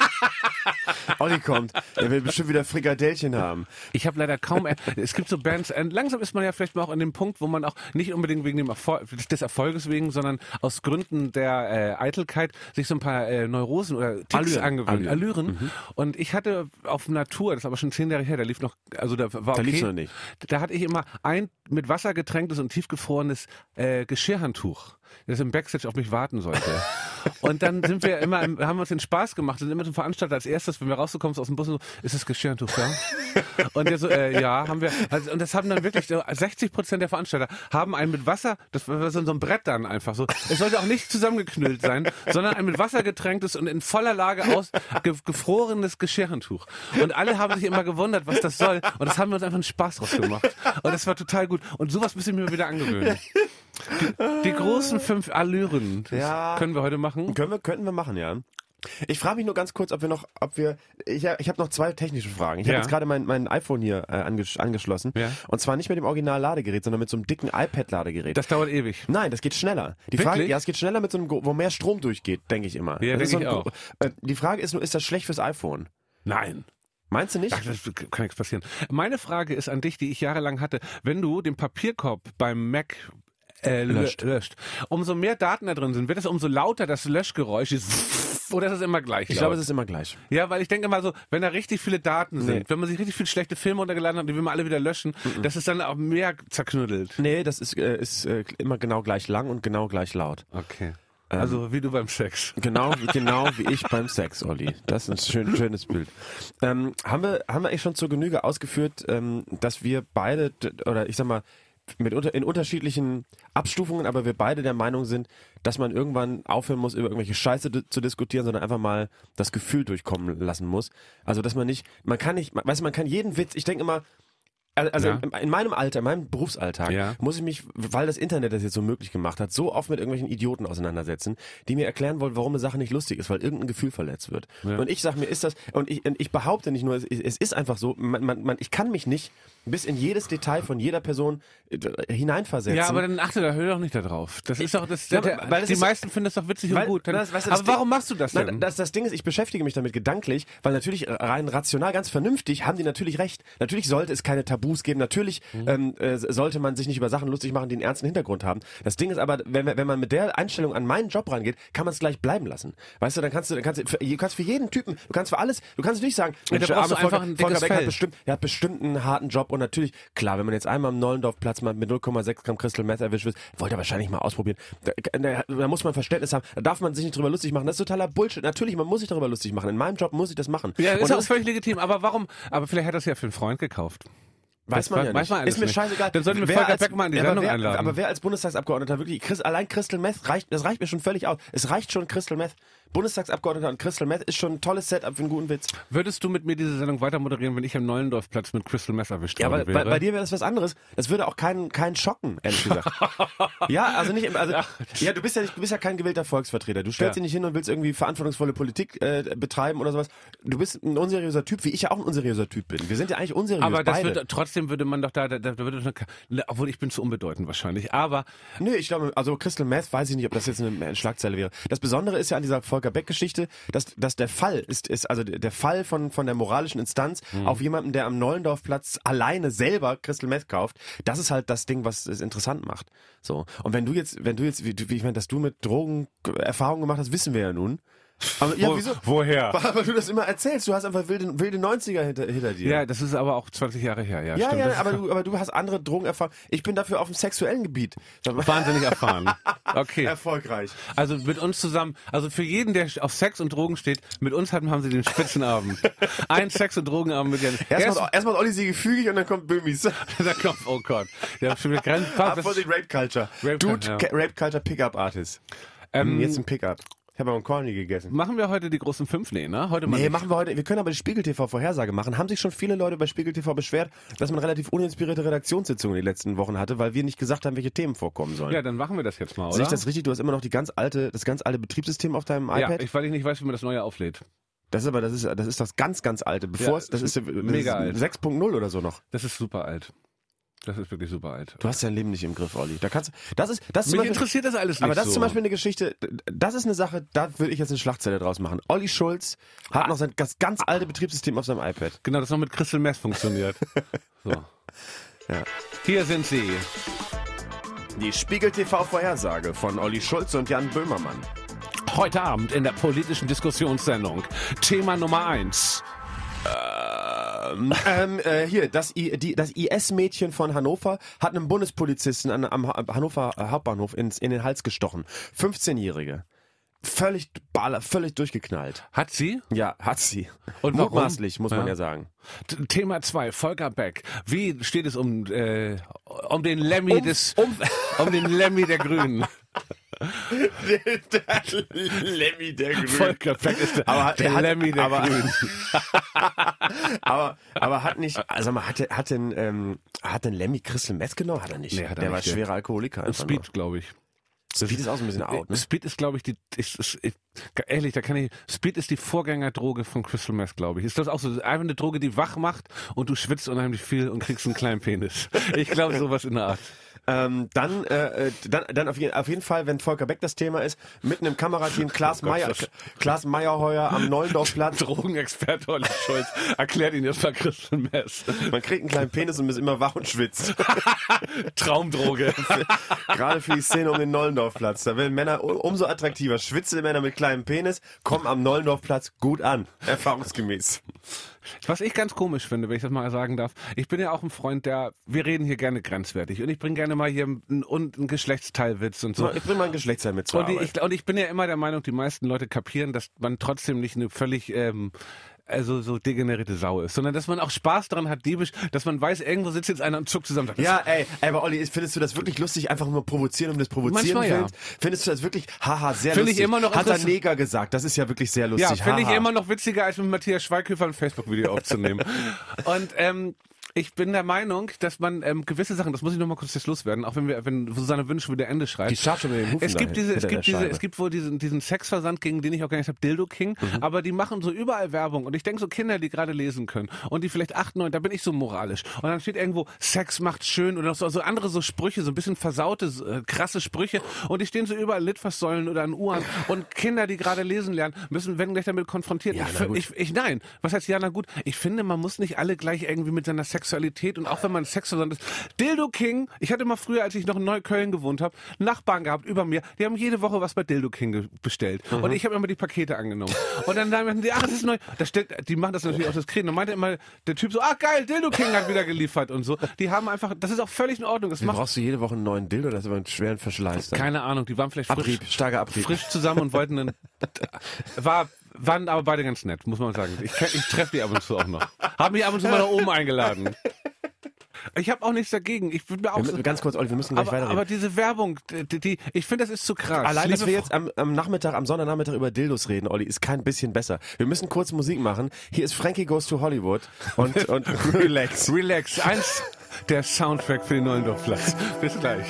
Speaker 4: Olli kommt. Er will bestimmt wieder Frikadellchen haben.
Speaker 3: Ich habe leider kaum, es gibt so Bands, langsam ist man ja vielleicht mal auch an dem Punkt, wo man auch nicht unbedingt wegen des Erfolges wegen, sondern aus Gründen der Eitelkeit sich so ein paar Neurosen oder Ticks angewöhnt. Allüren. Und ich hatte auf Natur, das ist aber schon 10 Jahre her, da lief noch, also da war okay.
Speaker 4: Da lief's noch nicht.
Speaker 3: Da hatte ich immer ein mit Wasser getränktes und tiefgefrorenes Geschirrhandtuch, das im Backstage auf mich warten sollte. Und dann sind wir immer, haben wir uns den Spaß gemacht, sind immer zum Veranstalter als erstes, wenn wir rausgekommen sind aus dem Bus, so, ist das Geschirrhandtuch da? Und der so, ja, haben wir. Also, und das haben dann wirklich 60% der Veranstalter haben einen mit Wasser, das war so ein Brett dann einfach so. Es sollte auch nicht zusammengeknüllt sein, sondern ein mit Wasser getränktes und in voller Lage gefrorenes Geschirrhandtuch. Und alle haben sich immer gewundert, was das soll. Und das haben wir uns einfach einen Spaß draus gemacht. Und das war total gut. Und sowas müssen wir wieder angewöhnen. Die großen 5 Allüren, das können wir heute machen.
Speaker 4: Könnten wir machen, ja. Ich frage mich nur ganz kurz, ich habe noch 2 technische Fragen. Ich habe jetzt gerade mein iPhone hier angeschlossen.
Speaker 3: Ja.
Speaker 4: Und zwar nicht mit dem Original-Ladegerät, sondern mit so einem dicken iPad-Ladegerät.
Speaker 3: Das dauert ewig.
Speaker 4: Nein, das geht schneller. Es geht schneller mit so einem, wo mehr Strom durchgeht, denke ich immer.
Speaker 3: Ja,
Speaker 4: das
Speaker 3: denke
Speaker 4: ist
Speaker 3: ich auch.
Speaker 4: Die Frage ist nur, ist das schlecht fürs iPhone?
Speaker 3: Nein.
Speaker 4: Meinst du nicht?
Speaker 3: Ach, das kann nichts passieren. Meine Frage ist an dich, die ich jahrelang hatte. Wenn du den Papierkorb beim Mac löscht. Umso mehr Daten da drin sind, wird es umso lauter das Löschgeräusch ist. Oder ist es immer gleich?
Speaker 4: Ich glaube, es ist immer gleich.
Speaker 3: Ja, weil ich denke mal so, wenn da richtig viele Daten sind, wenn man sich richtig viele schlechte Filme runtergeladen hat, die will man alle wieder löschen, das ist dann auch mehr zerknüttelt.
Speaker 4: Nee, das ist immer genau gleich lang und genau gleich laut.
Speaker 3: Okay. Also wie du beim Sex.
Speaker 4: Genau wie ich beim Sex, Olli. Das ist ein schönes Bild. Haben wir eigentlich schon zur Genüge ausgeführt, dass wir beide, oder ich sag mal, in unterschiedlichen Abstufungen, aber wir beide der Meinung sind, dass man irgendwann aufhören muss, über irgendwelche Scheiße zu diskutieren, sondern einfach mal das Gefühl durchkommen lassen muss. Also, dass man kann jeden Witz, ich denke immer, also
Speaker 3: Ja.
Speaker 4: in meinem Alter, in meinem Berufsalltag, muss ich mich, weil das Internet das jetzt so möglich gemacht hat, so oft mit irgendwelchen Idioten auseinandersetzen, die mir erklären wollen, warum eine Sache nicht lustig ist, weil irgendein Gefühl verletzt wird.
Speaker 3: Ja.
Speaker 4: Und ich sage mir, ist das, und ich behaupte nicht nur, es ist einfach so, ich kann mich nicht bis in jedes Detail von jeder Person hineinversetzen.
Speaker 3: Ja, aber dann achte da, hör doch nicht da drauf. Das ist doch, die
Speaker 4: ist-
Speaker 3: meisten finden das doch witzig und gut.
Speaker 4: weißt du, das
Speaker 3: Aber warum machst du das denn?
Speaker 4: Nein, das Ding ist, ich beschäftige mich damit gedanklich, weil natürlich rein rational, ganz vernünftig, haben die natürlich recht. Natürlich sollte es keine Tabus geben. Natürlich sollte man sich nicht über Sachen lustig machen, die einen ernsten Hintergrund haben. Das Ding ist aber, wenn man mit der Einstellung an meinen Job rangeht, kann man es gleich bleiben lassen. Weißt du, dann kannst du für jeden Typen, du kannst für alles, du kannst nicht sagen,
Speaker 3: da brauchst du einfach ein dickes
Speaker 4: Volker Beck
Speaker 3: Fell.
Speaker 4: hat bestimmt einen harten Job und natürlich, klar, wenn man jetzt einmal am Nollendorfplatz mal mit 0,6 Gramm Crystal Meth erwischt wird, wollte er wahrscheinlich mal ausprobieren. Da muss man Verständnis haben, da darf man sich nicht drüber lustig machen. Das ist totaler Bullshit. Natürlich, man muss sich darüber lustig machen. In meinem Job muss ich das machen.
Speaker 3: Ja,
Speaker 4: und
Speaker 3: ist auch völlig legitim. Aber warum? Aber vielleicht hat er es ja für einen Freund gekauft.
Speaker 4: Weiß man ja nicht.
Speaker 3: Weiß man alles
Speaker 4: ist mir
Speaker 3: nicht.
Speaker 4: scheißegal.
Speaker 3: Dann sollten wir Volker Beck mal in die Sendung einladen.
Speaker 4: Aber wer als Bundestagsabgeordneter wirklich, allein Crystal Meth das reicht mir schon völlig aus. Es reicht schon Crystal Meth. Bundestagsabgeordneter und Crystal Meth ist schon ein tolles Setup für einen guten Witz.
Speaker 3: Würdest du mit mir diese Sendung weiter moderieren, wenn ich am Neulendorfplatz mit Crystal Meth erwischt
Speaker 4: Ja,
Speaker 3: worden
Speaker 4: aber
Speaker 3: wäre?
Speaker 4: bei dir wäre das was anderes. Das würde auch keinen schocken, ehrlich gesagt. Ja, also nicht, ja, du bist ja kein gewählter Volksvertreter. Du stellst dich nicht hin und willst irgendwie verantwortungsvolle Politik betreiben oder sowas. Du bist ein unseriöser Typ, wie ich ja auch ein unseriöser Typ bin. Wir sind ja eigentlich unseriös.
Speaker 3: Aber das
Speaker 4: beide.
Speaker 3: trotzdem würde man doch obwohl ich bin zu unbedeutend wahrscheinlich, aber
Speaker 4: Nö, ich glaube, also Crystal Meth, weiß ich nicht, ob das jetzt eine Schlagzeile wäre. Das Besondere ist ja an dieser Volker Beck-Geschichte, dass der Fall ist also der Fall von der moralischen Instanz auf jemanden, der am Nollendorfplatz alleine selber Crystal Meth kauft. Das ist halt das Ding, was es interessant macht. So. Und wenn du jetzt, ich meine, dass du mit Drogen Erfahrungen gemacht hast, wissen wir ja nun. Aber, ja, wieso?
Speaker 3: Woher?
Speaker 4: Weil du das immer erzählst. Du hast einfach wilde 90er hinter dir.
Speaker 3: Ja, das ist aber auch 20 Jahre her. Ja,
Speaker 4: Ja,
Speaker 3: stimmt.
Speaker 4: ja, aber du hast andere Drogen erfahren. Ich bin dafür auf dem sexuellen Gebiet.
Speaker 3: Wahnsinnig erfahren. Okay.
Speaker 4: Erfolgreich.
Speaker 3: Also mit uns zusammen, also für jeden, der auf Sex und Drogen steht, mit uns haben sie den Spitzenabend. Ein Sex- und Drogenabend mit Jan.
Speaker 4: Erst macht Olli sie gefügig und dann kommt Böhmis.
Speaker 3: Da kommt, oh Gott. Ja, schon wieder
Speaker 4: Vor die Rape Culture. Rape Culture Pickup Artist. Jetzt ein Pickup. Ich habe auch einen Corny gegessen.
Speaker 3: Machen wir heute die großen 5? Nee, ne?
Speaker 4: Machen wir heute. Wir können aber die Spiegel-TV-Vorhersage machen. Haben sich schon viele Leute bei Spiegel-TV beschwert, dass man relativ uninspirierte Redaktionssitzungen die letzten Wochen hatte, weil wir nicht gesagt haben, welche Themen vorkommen sollen.
Speaker 3: Ja, dann machen wir das jetzt mal, oder?
Speaker 4: Sehe ich das richtig? Du hast immer noch das ganz alte Betriebssystem auf deinem iPad?
Speaker 3: Ja, weil ich nicht weiß, wie man das neue auflädt.
Speaker 4: Das ist das ganz, ganz alte. Das ist
Speaker 3: mega alt.
Speaker 4: 6.0 oder so noch.
Speaker 3: Das ist super alt. Das ist wirklich super alt.
Speaker 4: Du hast dein Leben nicht im Griff, Olli.
Speaker 3: Mich interessiert das alles nicht
Speaker 4: aber das
Speaker 3: so.
Speaker 4: ist zum Beispiel eine Geschichte, das ist eine Sache, da würde ich jetzt eine Schlagzeile draus machen. Olli Schulz hat noch sein ganz alte Betriebssystem auf seinem iPad.
Speaker 3: Genau, das noch mit Crystal Meth funktioniert. So.
Speaker 4: Ja.
Speaker 3: Hier sind sie.
Speaker 4: Die Spiegel-TV-Vorhersage von Olli Schulz und Jan Böhmermann.
Speaker 3: Heute Abend in der politischen Diskussionssendung. Thema Nummer 1.
Speaker 4: Hier, das IS-Mädchen von Hannover hat einem Bundespolizisten am Hannover Hauptbahnhof in den Hals gestochen. 15-Jährige. Völlig durchgeknallt.
Speaker 3: Hat sie?
Speaker 4: Ja, hat sie.
Speaker 3: Und warum?
Speaker 4: Mutmaßlich, muss man ja sagen.
Speaker 3: Thema 2, Volker Beck. Wie steht es um den Lemmy um den Lemmy der Grünen?
Speaker 4: Der Lemmy der Grünen.
Speaker 3: Volker Beck ist der Lemmy der Grünen.
Speaker 4: aber hat denn Lemmy Crystal Meth genommen? Hat er nicht.
Speaker 3: Nee,
Speaker 4: der war schwerer Alkoholiker.
Speaker 3: Und Speed, glaube ich.
Speaker 4: Speed ist auch so ein bisschen out, ne?
Speaker 3: Speed ist, glaube ich, ehrlich, Speed ist die Vorgängerdroge von Crystal Meth, glaube ich. Ist das auch so einfach eine Droge, die wach macht und du schwitzt unheimlich viel und kriegst einen kleinen Penis? Ich glaube, sowas in der Art.
Speaker 4: Dann auf jeden Fall, wenn Volker Beck das Thema ist, mitten im Kamerateam Klaas Meyerheuer am Neulendorfplatz.
Speaker 3: Drogenexperte Olli Schulz erklärt Ihnen jetzt mal Crystal Meth.
Speaker 4: Man kriegt einen kleinen Penis und ist immer wach und schwitzt.
Speaker 3: Traumdroge.
Speaker 4: Gerade für die Szene um den Nollendorfplatz. Da werden Männer umso attraktiver. Schwitzende Männer mit kleinem Penis kommen am Nollendorfplatz gut an. Erfahrungsgemäß.
Speaker 3: Was ich ganz komisch finde, wenn ich das mal sagen darf, ich bin ja auch ein Freund, wir reden hier gerne grenzwertig und ich bringe gerne mal hier einen Geschlechtsteilwitz und so.
Speaker 4: Ich bringe mal ein Geschlechtsteil mit zur Arbeit.
Speaker 3: Und ich bin ja immer der Meinung, die meisten Leute kapieren, dass man trotzdem nicht eine völlig so degenerierte Sau ist, sondern dass man auch Spaß daran hat, diebisch, dass man weiß, irgendwo sitzt jetzt einer und zuckt zusammen.
Speaker 4: Ja, aber Olli, findest du das wirklich lustig, einfach nur provozieren um des Provozieren willens? Ja. Findest du das wirklich, sehr lustig?
Speaker 3: Ich immer noch
Speaker 4: hat er Neger gesagt, das ist ja wirklich sehr lustig.
Speaker 3: Ja, finde ich immer noch witziger, als mit Matthias Schweighöfer ein Facebook-Video aufzunehmen. Und ich bin der Meinung, dass man gewisse Sachen, das muss ich noch mal kurz jetzt loswerden, auch wenn Susanne Wünsch wieder Ende schreibt.
Speaker 4: Die starrt schon mit den Hufen
Speaker 3: es gibt wohl diesen Sexversand, gegen den ich auch gar nicht habe, Dildo King, aber die machen so überall Werbung und ich denke so Kinder, die gerade lesen können und die vielleicht 8, 9, da bin ich so moralisch und dann steht irgendwo Sex macht schön oder so andere so Sprüche, so ein bisschen versaute, krasse Sprüche und die stehen so überall Litfaßsäulen oder an Uhren und Kinder, die gerade lesen lernen, werden gleich damit konfrontiert.
Speaker 4: Ja,
Speaker 3: nein, was heißt ja, na gut, ich finde, man muss nicht alle gleich irgendwie mit seiner Sexualität Sexualität und auch wenn man sexuell ist. Dildo King, ich hatte mal früher, als ich noch in Neukölln gewohnt habe, Nachbarn gehabt über mir, die haben jede Woche was bei Dildo King bestellt. Und ich habe immer die Pakete angenommen. Und dann meinten die, das ist neu. Die machen das natürlich auch diskret. Und dann meinte immer der Typ so, geil, Dildo King hat wieder geliefert und so. Die haben einfach, das ist auch völlig in Ordnung. Das
Speaker 4: brauchst du jede Woche einen neuen Dildo, das ist aber einen schweren Verschleiß.
Speaker 3: Keine Ahnung, die waren vielleicht
Speaker 4: starker Abrieb.
Speaker 3: Frisch zusammen und wollten waren aber beide ganz nett, muss man sagen. Ich treffe die ab und zu auch noch. Haben mich ab und zu mal nach oben eingeladen. Ich habe auch nichts dagegen. Ich würde mir auch
Speaker 4: ganz kurz, Olli, wir müssen gleich weiterreden.
Speaker 3: Aber diese Werbung, ich finde, das ist zu krass.
Speaker 4: Allein, dass wir jetzt am Sonntagnachmittag über Dildos reden, Olli, ist kein bisschen besser. Wir müssen kurz Musik machen. Hier ist Frankie Goes to Hollywood und Relax.
Speaker 3: Relax. Der Soundtrack für den Neulendorfplatz. Bis gleich.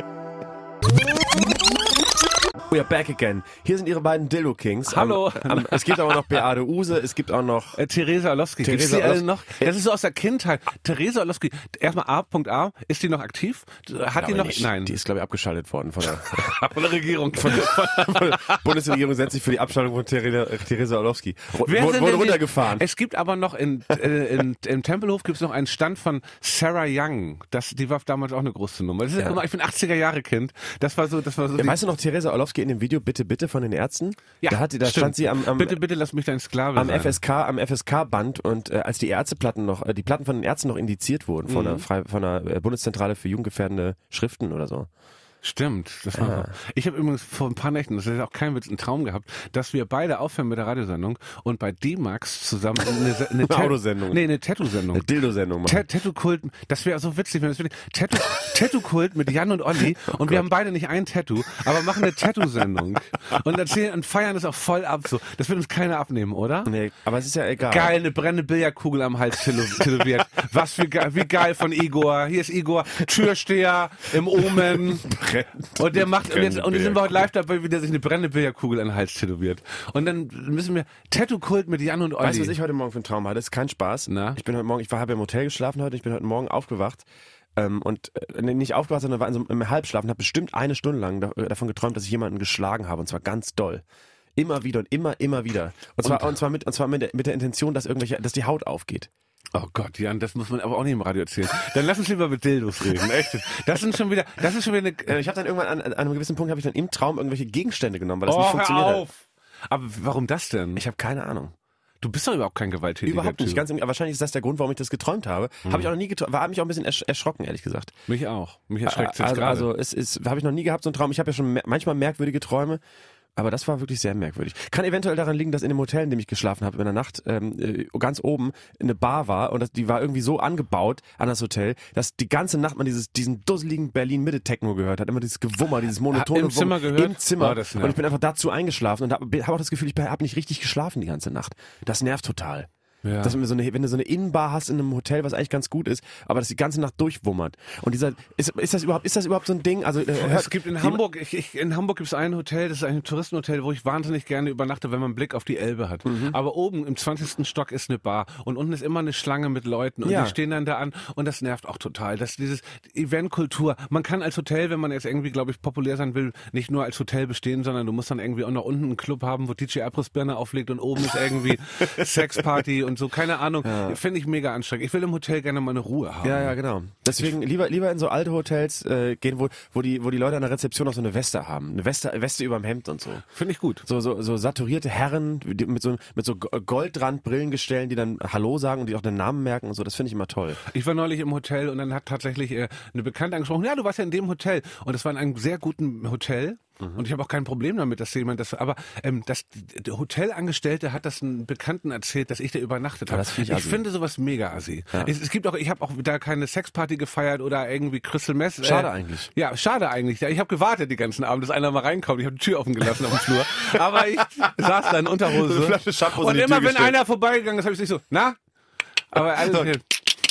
Speaker 4: We are back again. Hier sind ihre beiden Dildo Kings.
Speaker 3: Hallo.
Speaker 4: Es gibt aber noch Beate Use, es gibt auch noch
Speaker 3: Theresa Orlowski. Gibt's die alle noch? Das ist so aus der Kindheit. Theresa Orlowski. Erstmal A.A. Ist die noch aktiv? Hat die noch?
Speaker 4: Nicht.
Speaker 3: Nein.
Speaker 4: Die ist, glaube ich, abgeschaltet worden von der
Speaker 3: Regierung.
Speaker 4: Von der Bundesregierung setzt sich für die Abschaltung von Theresa Orlowski. Wurde runtergefahren.
Speaker 3: Es gibt aber noch im Tempelhof gibt's noch einen Stand von Sarah Young. Die war damals auch eine große Nummer. Das ist immer, ich bin 80er-Jahre-Kind. Das war so.
Speaker 4: Weißt du noch Theresa Orlowski in dem Video Bitte, bitte von den Ärzten?
Speaker 3: Ja,
Speaker 4: da stand sie am
Speaker 3: Bitte, bitte lass mich dein Sklave
Speaker 4: am
Speaker 3: sein.
Speaker 4: Am FSK-Band und als die die Platten von den Ärzten noch indiziert wurden von der Bundeszentrale für jugendgefährdende Schriften oder so.
Speaker 3: Stimmt. Das war Ich habe übrigens vor ein paar Nächten, das ist auch kein Witz, einen Traum gehabt, dass wir beide aufhören mit der Radiosendung und bei D-Max zusammen eine
Speaker 4: Autosendung.
Speaker 3: Nee, eine Tattoo-Sendung.
Speaker 4: Eine Dildo-Sendung machen.
Speaker 3: Tattoo-Kult, das wäre so witzig, wenn das wirklich Tattoo-Kult mit Jan und Olli und wir haben beide nicht ein Tattoo, aber machen eine Tattoo-Sendung und erzählen und feiern das auch voll ab so. Das wird uns keiner abnehmen, oder?
Speaker 4: Nee, aber es ist ja egal.
Speaker 3: Geil, eine brennende Billardkugel am Hals tätowiert. Was für wie geil von Igor. Hier ist Igor, Türsteher im Omen. Und der macht, und jetzt sind wir heute live dabei, wie der sich eine brennende Billardkugel an den Hals tätowiert. Und dann müssen wir Tattoo-Kult mit Jan und Olli.
Speaker 4: Weißt du, was ich heute Morgen für einen Traum hatte? Das ist kein Spaß.
Speaker 3: Na?
Speaker 4: Ich habe im Hotel geschlafen heute, ich bin heute Morgen aufgewacht. Nicht aufgewacht, sondern war im Halbschlaf und habe bestimmt eine Stunde lang davon geträumt, dass ich jemanden geschlagen habe. Und zwar ganz doll. Immer wieder und immer wieder. Und zwar mit der Intention, dass die Haut aufgeht.
Speaker 3: Oh Gott, Jan, das muss man aber auch nicht im Radio erzählen. Dann lass uns lieber mit Dildos reden, echt. Das ist schon wieder eine...
Speaker 4: Ich habe dann irgendwann an einem gewissen Punkt habe ich dann im Traum irgendwelche Gegenstände genommen, weil das nicht funktioniert hat.
Speaker 3: Hör auf! Aber warum das denn?
Speaker 4: Ich habe keine Ahnung.
Speaker 3: Du bist doch überhaupt kein gewalttätiger
Speaker 4: Überhaupt nicht.
Speaker 3: Typ.
Speaker 4: Wahrscheinlich ist das der Grund, warum ich das geträumt habe. Habe ich auch noch nie geträumt. War mich auch ein bisschen erschrocken, ehrlich gesagt.
Speaker 3: Mich auch. Mich erschreckt es gerade.
Speaker 4: Also habe ich noch nie gehabt, so einen Traum. Ich habe ja schon manchmal merkwürdige Träume. Aber das war wirklich sehr merkwürdig. Kann eventuell daran liegen, dass in dem Hotel, in dem ich geschlafen habe in der Nacht, ganz oben eine Bar war und die war irgendwie so angebaut an das Hotel, dass die ganze Nacht man diesen dusseligen Berlin-Mitte-Techno gehört hat. Immer dieses Gewummer, dieses monotone
Speaker 3: Im Zimmer gehört?
Speaker 4: Im Zimmer.
Speaker 3: Oh,
Speaker 4: und ich bin einfach dazu eingeschlafen und habe auch das Gefühl, ich habe nicht richtig geschlafen die ganze Nacht. Das nervt total. Ja. Dass wenn du so eine Innenbar hast in einem Hotel, was eigentlich ganz gut ist, aber das die ganze Nacht durchwummert. Und ist das überhaupt so ein Ding? Also
Speaker 3: es gibt in Hamburg, in Hamburg gibt es ein Hotel, das ist ein Touristenhotel, wo ich wahnsinnig gerne übernachte, wenn man einen Blick auf die Elbe hat. Aber oben im 20. Stock ist eine Bar und unten ist immer eine Schlange mit Leuten und die stehen dann da an und das nervt auch total. Dieses Eventkultur. Man kann als Hotel, wenn man jetzt irgendwie, glaube ich, populär sein will, nicht nur als Hotel bestehen, sondern du musst dann irgendwie auch noch unten einen Club haben, wo DJ Abrissbirne auflegt und oben ist irgendwie Sexparty und so, keine Ahnung. Ja. Finde ich mega anstrengend. Ich will im Hotel gerne mal eine Ruhe haben.
Speaker 4: Ja, genau. Deswegen lieber in so alte Hotels gehen, wo die Leute an der Rezeption noch so eine Weste haben. Eine Weste überm Hemd und so.
Speaker 3: Finde ich gut.
Speaker 4: So saturierte Herren mit so Goldrandbrillen gestellen, die dann Hallo sagen und die auch den Namen merken und so. Das finde ich immer toll.
Speaker 3: Ich war neulich im Hotel und dann hat tatsächlich eine Bekannte angesprochen, ja, du warst ja in dem Hotel. Und das war in einem sehr guten Hotel. Und ich habe auch kein Problem damit, dass jemand der Hotelangestellte hat das einem Bekannten erzählt, dass ich da übernachtet habe. Ich finde sowas mega assi. Ja. Es gibt auch, ich habe auch da keine Sexparty gefeiert oder irgendwie Crystal Mess.
Speaker 4: Schade eigentlich.
Speaker 3: Ja, schade eigentlich. Ich habe gewartet die ganzen Abend, dass einer mal reinkommt. Ich habe die Tür offen gelassen auf dem Flur. Aber ich saß da in Unterhose. Und immer wenn einer vorbeigegangen ist, habe ich nicht so, na? Aber alles hier.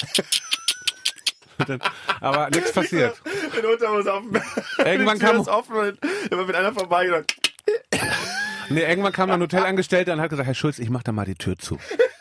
Speaker 3: Aber nichts passiert.
Speaker 4: In Unterhose auf dem
Speaker 3: Irgendwann kam
Speaker 4: es offen und immer mit einer vorbeigegangen.
Speaker 3: Nee, irgendwann kam ein Hotelangestellter und hat gesagt, Herr Schulz, ich mach da mal die Tür zu.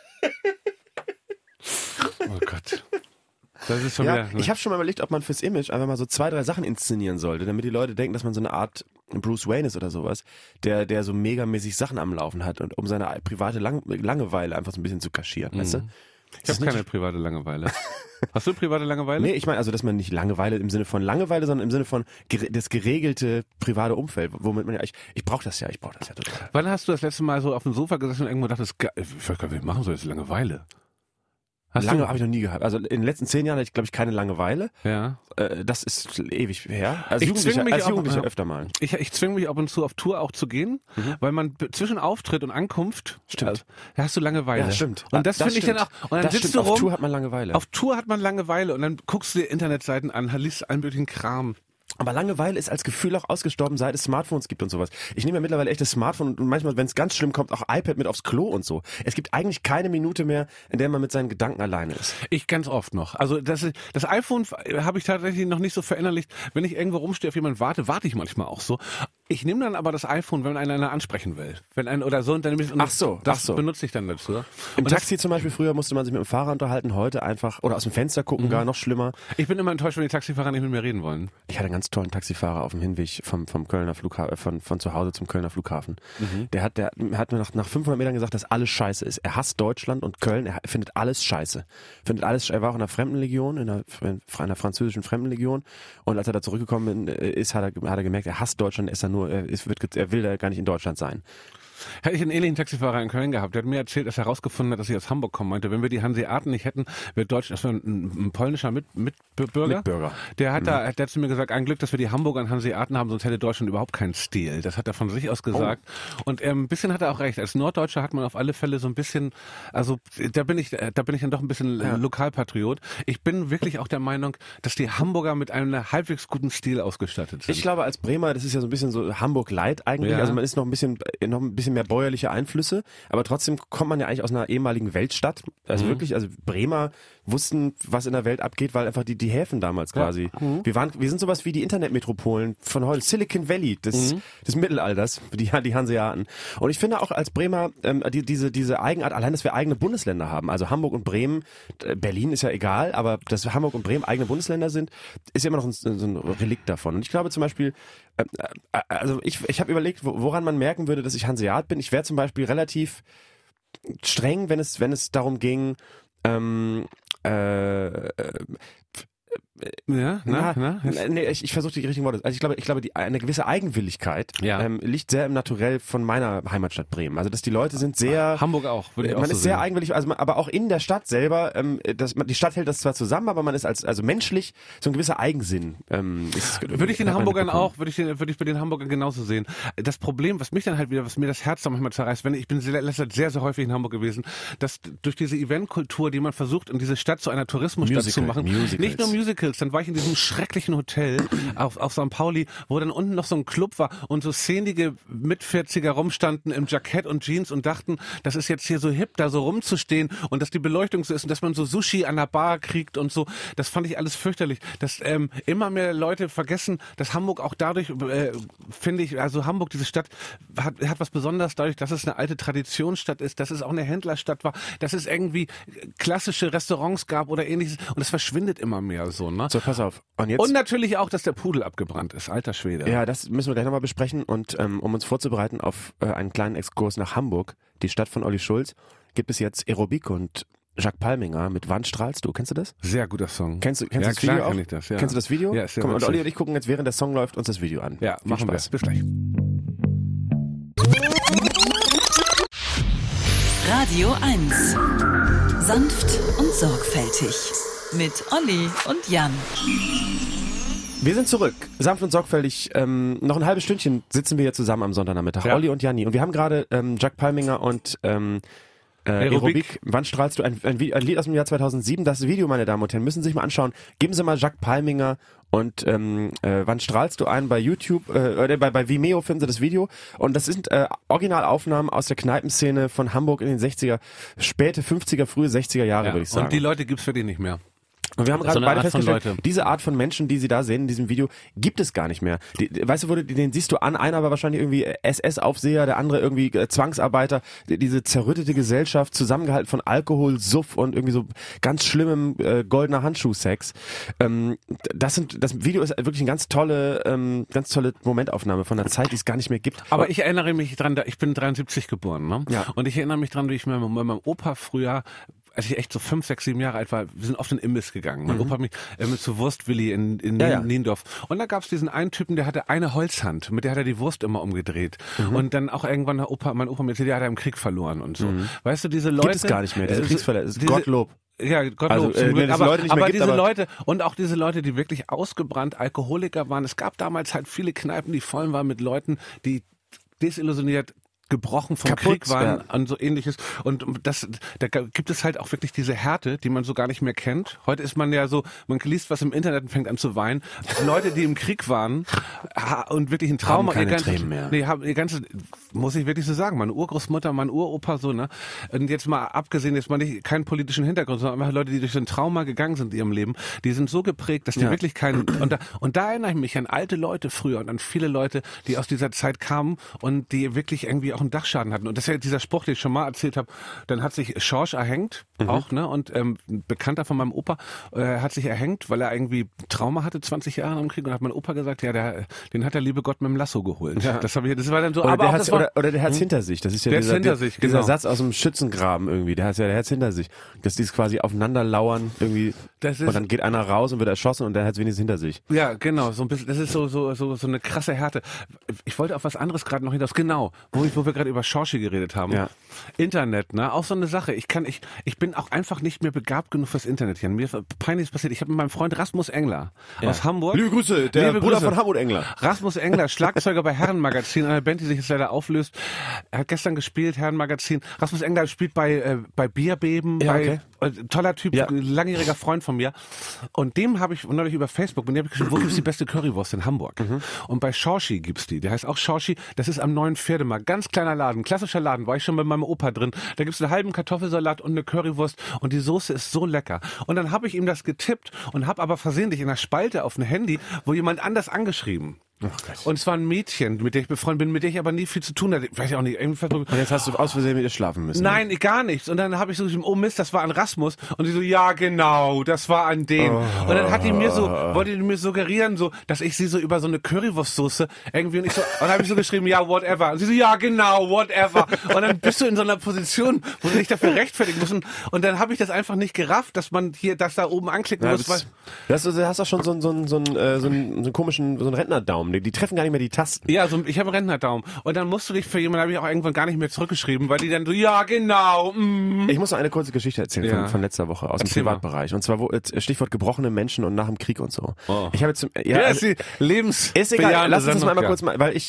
Speaker 3: Oh Gott. Das ist schon wieder,
Speaker 4: ich habe schon mal überlegt, ob man fürs Image einfach mal so 2, 3 Sachen inszenieren sollte, damit die Leute denken, dass man so eine Art Bruce Wayne ist oder sowas, der so megamäßig Sachen am Laufen hat und um seine private Langeweile einfach so ein bisschen zu kaschieren, weißt du?
Speaker 3: Ich habe keine private Langeweile. Hast du private Langeweile?
Speaker 4: Nee, ich meine, also, dass man nicht Langeweile im Sinne von Langeweile, sondern im Sinne von das geregelte private Umfeld, womit man ja, ich brauche das ja total.
Speaker 3: Wann hast du das letzte Mal so auf dem Sofa gesessen und irgendwo dachtest, ich weiß gar nicht, wie machen so jetzt Langeweile?
Speaker 4: Lange habe ich noch nie gehabt. Also in den letzten 10 Jahren hatte ich, glaube ich, keine Langeweile.
Speaker 3: Ja.
Speaker 4: Das ist ewig her. Als
Speaker 3: Ich
Speaker 4: Jugendlicher öfter mal.
Speaker 3: Ich zwinge mich ab und zu auf Tour auch zu gehen, weil man zwischen Auftritt und Ankunft, da hast du Langeweile.
Speaker 4: Ja, stimmt.
Speaker 3: Und das finde ich dann auch, und dann
Speaker 4: das
Speaker 3: sitzt
Speaker 4: stimmt.
Speaker 3: du rum.
Speaker 4: Auf Tour hat man Langeweile.
Speaker 3: Auf Tour hat man Langeweile und dann guckst du dir Internetseiten an, liest allen möglichen Kram.
Speaker 4: Aber Langeweile ist als Gefühl auch ausgestorben, seit es Smartphones gibt und sowas. Ich nehme ja mittlerweile echt das Smartphone und manchmal, wenn es ganz schlimm kommt, auch iPad mit aufs Klo und so. Es gibt eigentlich keine Minute mehr, in der man mit seinen Gedanken alleine ist.
Speaker 3: Ich ganz oft noch. Also das iPhone habe ich tatsächlich noch nicht so verinnerlicht. Wenn ich irgendwo rumstehe, auf jemanden warte ich manchmal auch so. Ich nehme dann aber das iPhone, wenn einer ansprechen will. Wenn ein oder so, und dann das benutze ich dann dazu.
Speaker 4: Im Taxi zum Beispiel, früher musste man sich mit dem Fahrer unterhalten, heute einfach, oder aus dem Fenster gucken, gar noch schlimmer.
Speaker 3: Ich bin immer enttäuscht, wenn die Taxifahrer nicht mit mir reden wollen.
Speaker 4: Ich hatte einen ganz tollen Taxifahrer auf dem Hinweg vom Kölner Flughafen, von zu Hause zum Kölner Flughafen. Der hat mir nach 500 Metern gesagt, dass alles scheiße ist. Er hasst Deutschland und Köln, er findet alles scheiße. Er war auch in der Fremdenlegion, in einer französischen Fremdenlegion, und als er da zurückgekommen ist, hat er gemerkt, er hasst Deutschland, er will da gar nicht in Deutschland sein.
Speaker 3: Hätte ich einen ähnlichen Taxifahrer in Köln gehabt, der hat mir erzählt, dass er herausgefunden hat, dass ich aus Hamburg komme. Meinte, wenn wir die Hanseaten nicht hätten, wäre Deutschland, das war ein polnischer Mitbürger. Der hat zu mir gesagt, ein Glück, dass wir die Hamburger und Hanseaten haben, sonst hätte Deutschland überhaupt keinen Stil. Das hat er von sich aus gesagt. Und ein bisschen hat er auch recht. Als Norddeutscher hat man auf alle Fälle so ein bisschen, also da bin ich dann doch ein bisschen Lokalpatriot. Ich bin wirklich auch der Meinung, dass die Hamburger mit einem halbwegs guten Stil ausgestattet sind.
Speaker 4: Ich glaube, als Bremer, das ist ja so ein bisschen so Hamburg-Light eigentlich. Ja. Also man ist noch ein bisschen mehr bäuerliche Einflüsse, aber trotzdem kommt man ja eigentlich aus einer ehemaligen Weltstadt. Also wirklich, also Bremer wussten, was in der Welt abgeht, weil einfach die Häfen damals quasi. Wir sind sowas wie die Internetmetropolen von heute, Silicon Valley des Mittelalters, die Hanseaten. Und ich finde auch als Bremer diese Eigenart, allein, dass wir eigene Bundesländer haben, also Hamburg und Bremen, Berlin ist ja egal, aber dass Hamburg und Bremen eigene Bundesländer sind, ist ja immer noch so ein Relikt davon. Und ich glaube zum Beispiel, also ich habe überlegt, woran man merken würde, dass ich Hanseat bin. Ich wäre zum Beispiel relativ streng, wenn es darum ging, ich versuche die richtigen Worte. Also ich glaube, eine gewisse Eigenwilligkeit liegt sehr im Naturell von meiner Heimatstadt Bremen. Also dass die Leute sind sehr
Speaker 3: Hamburg auch. Würde ich auch
Speaker 4: man
Speaker 3: so
Speaker 4: ist sehr
Speaker 3: sehen.
Speaker 4: eigenwillig, also aber auch in der Stadt selber. Die Stadt hält das zwar zusammen, aber man ist also menschlich so ein gewisser Eigensinn.
Speaker 3: Würde ich den Hamburgern auch, würde ich bei den Hamburgern genauso sehen. Das Problem, was mir das Herz da manchmal zerreißt, ich bin sehr, sehr häufig in Hamburg gewesen, dass durch diese Eventkultur, die man versucht, in diese Stadt zu einer Tourismusstadt zu machen, nicht nur Musicals, dann war ich in diesem schrecklichen Hotel auf St. Pauli, wo dann unten noch so ein Club war und so szenige Mit-40er rumstanden im Jackett und Jeans und dachten, das ist jetzt hier so hip, da so rumzustehen und dass die Beleuchtung so ist und dass man so Sushi an der Bar kriegt und so. Das fand ich alles fürchterlich. Dass immer mehr Leute vergessen, dass Hamburg auch dadurch, finde ich, also Hamburg, diese Stadt, hat was Besonderes dadurch, dass es eine alte Traditionsstadt ist, dass es auch eine Händlerstadt war, dass es irgendwie klassische Restaurants gab oder ähnliches und das verschwindet immer mehr so. Ne?
Speaker 4: So, pass auf. Und
Speaker 3: natürlich auch, dass der Pudel abgebrannt ist. Alter Schwede.
Speaker 4: Ja, das müssen wir gleich nochmal besprechen. Und um uns vorzubereiten auf einen kleinen Exkurs nach Hamburg, die Stadt von Olli Schulz, gibt es jetzt Aerobic und Jacques Palminger mit Wann strahlst du? Kennst du das?
Speaker 3: Sehr guter Song.
Speaker 4: Kennst du
Speaker 3: ja,
Speaker 4: das
Speaker 3: klar,
Speaker 4: Video auch?
Speaker 3: Kenn ich das, ja.
Speaker 4: Kennst du das Video?
Speaker 3: Ja, ist sehr
Speaker 4: Komm, und
Speaker 3: witzig.
Speaker 4: Olli und ich gucken jetzt, während der Song läuft, uns das Video an.
Speaker 3: Ja,
Speaker 4: Viel
Speaker 3: machen wir.
Speaker 4: Spaß.
Speaker 3: Bis gleich.
Speaker 1: Radio 1. Sanft und sorgfältig. Mit Olli und Jan.
Speaker 4: Wir sind zurück. Sanft und sorgfältig. Noch ein halbes Stündchen sitzen wir hier zusammen am Sonntagnachmittag.
Speaker 3: Ja.
Speaker 4: Olli und Janni. Und wir haben gerade Jacques Palminger und Aerobic. Wann strahlst du? Ein Lied aus dem Jahr 2007. Das Video, meine Damen und Herren, müssen Sie sich mal anschauen. Geben Sie mal Jacques Palminger und Wann strahlst du ein bei YouTube, oder bei Vimeo finden Sie das Video. Und das sind Originalaufnahmen aus der Kneipenszene von Hamburg in den 60er, späte 50er, frühe 60er Jahre, würde ich sagen.
Speaker 3: Und die Leute gibt's für die nicht mehr.
Speaker 4: Und wir haben
Speaker 3: So
Speaker 4: gerade
Speaker 3: eine
Speaker 4: beide
Speaker 3: Art von
Speaker 4: festgestellt,
Speaker 3: Leute.
Speaker 4: diese Art von Menschen, die Sie da sehen in diesem Video, gibt es gar nicht mehr. Weißt du, den siehst du an, einer war wahrscheinlich irgendwie SS-Aufseher, der andere irgendwie Zwangsarbeiter, diese zerrüttete Gesellschaft, zusammengehalten von Alkohol, Suff und irgendwie so ganz schlimmem goldener Handschuhsex. Das Video ist wirklich eine ganz tolle Momentaufnahme von einer Zeit, die es gar nicht mehr gibt.
Speaker 3: Aber ich erinnere mich dran, ich bin 73 geboren, ne?
Speaker 4: Ja.
Speaker 3: Und ich erinnere mich dran, wie ich mit meinem Opa früher als ich echt so 5, 6, 7 Jahre alt war, wir sind oft in Imbiss gegangen. Mein Opa hat mich mit zu Wurstwilli in Niendorf. Und da gab's diesen einen Typen, der hatte eine Holzhand, mit der hat er die Wurst immer umgedreht. Und dann auch irgendwann mein Opa mir erzählt, der hat er im Krieg verloren und so. Weißt du, diese Leute...
Speaker 4: Gibt es gar nicht mehr, diese Kriegsfälle, Gottlob.
Speaker 3: Ja, Gottlob,
Speaker 4: also,
Speaker 3: zum Glück.
Speaker 4: aber
Speaker 3: diese Leute und auch diese Leute, die wirklich ausgebrannt Alkoholiker waren. Es gab damals halt viele Kneipen, die voll waren mit Leuten, die desillusioniert gebrochen vom Krieg waren und so ähnliches. Und da gibt es halt auch wirklich diese Härte, die man so gar nicht mehr kennt. Heute ist man ja so, man liest was im Internet und fängt an zu weinen. Leute, die im Krieg waren und wirklich ein Trauma,
Speaker 4: haben keine Tränen mehr.
Speaker 3: ihr ganzes, muss ich wirklich so sagen, meine Urgroßmutter, mein Uropa, so, ne? Und jetzt mal abgesehen, jetzt mal nicht keinen politischen Hintergrund, sondern einfach Leute, die durch so ein Trauma gegangen sind in ihrem Leben, die sind so geprägt, dass die wirklich keinen, und da erinnere ich mich an alte Leute früher und an viele Leute, die aus dieser Zeit kamen und die wirklich irgendwie auch einen Dachschaden hatten. Und das ist ja dieser Spruch, den ich schon mal erzählt habe. Dann hat sich Schorsch erhängt, auch, ne? Und ein Bekannter von meinem Opa hat sich erhängt, weil er irgendwie Trauma hatte, 20 Jahre im Krieg. Und hat mein Opa gesagt, ja, den hat der liebe Gott mit dem Lasso geholt. Ja. Das war dann so.
Speaker 4: Oder
Speaker 3: aber
Speaker 4: der hat's hinter sich. Das ist ja dieser Satz aus dem Schützengraben irgendwie. Der hat's hinter sich. Dass die quasi aufeinander lauern irgendwie. Und dann geht einer raus und wird erschossen und der hat's wenigstens hinter sich.
Speaker 3: Ja, genau. So ein bisschen. Das ist so eine krasse Härte. Ich wollte auf was anderes gerade noch hinaus. Genau. Wo wir gerade über Schorschi geredet haben. Ja. Internet, ne? Auch so eine Sache. Ich bin auch einfach nicht mehr begabt genug fürs Internet hier. Mir ist Peinliches passiert. Ich habe mit meinem Freund Rasmus Engler aus Hamburg.
Speaker 4: Liebe Grüße, der Bruder von Hartmut Engler.
Speaker 3: Rasmus Engler, Schlagzeuger bei Herrenmagazin, einer Band, die sich jetzt leider auflöst. Er hat gestern gespielt, Herrenmagazin. Rasmus Engler spielt bei Bierbeben, toller Typ, langjähriger Freund von mir. Und dem habe ich neulich über Facebook, geschrieben, wo gibt's die beste Currywurst in Hamburg? Und bei Schorschi gibt's die. Der heißt auch Schorschi. Das ist am Neuen Pferdemarkt. Ganz kleiner Laden, klassischer Laden, war ich schon bei meinem Opa drin. Da gibt's einen halben Kartoffelsalat und eine Currywurst und die Soße ist so lecker. Und dann habe ich ihm das getippt und habe aber versehentlich in der Spalte auf dem Handy, wo jemand anders angeschrieben. Oh Gott. Und es war ein Mädchen, mit der ich befreundet bin, mit der ich aber nie viel zu tun hatte. Weiß ich auch nicht. Und
Speaker 4: jetzt hast du aus Versehen mit ihr schlafen müssen.
Speaker 3: Nein, gar nichts. Und dann habe ich so geschrieben, oh Mist, das war an Rasmus. Und sie so, ja genau, das war an dem. Und dann hat die wollte die mir suggerieren, so, dass ich sie so über so eine Currywurstsoße irgendwie und dann habe ich so geschrieben, ja, whatever. Und sie so, ja genau, whatever. Und dann bist du in so einer Position, wo du dich dafür rechtfertigen musst. Und dann habe ich das einfach nicht gerafft, dass man hier das da oben anklicken muss.
Speaker 4: Du hast doch schon so einen komischen, so einen Rentnerdaumen. Die treffen gar nicht mehr die Tasten.
Speaker 3: Ja, ich habe einen Rentnerdaumen. Und dann musst du dich für jemanden, habe ich auch irgendwann gar nicht mehr zurückgeschrieben, weil die dann so, ja, genau.
Speaker 4: Ich muss noch eine kurze Geschichte erzählen von letzter Woche aus dem Privatbereich. Und zwar Stichwort gebrochene Menschen und nach dem Krieg und so. Oh. Ich habe jetzt
Speaker 3: ist die
Speaker 4: ist egal, lass uns das mal einmal kurz mal, weil ich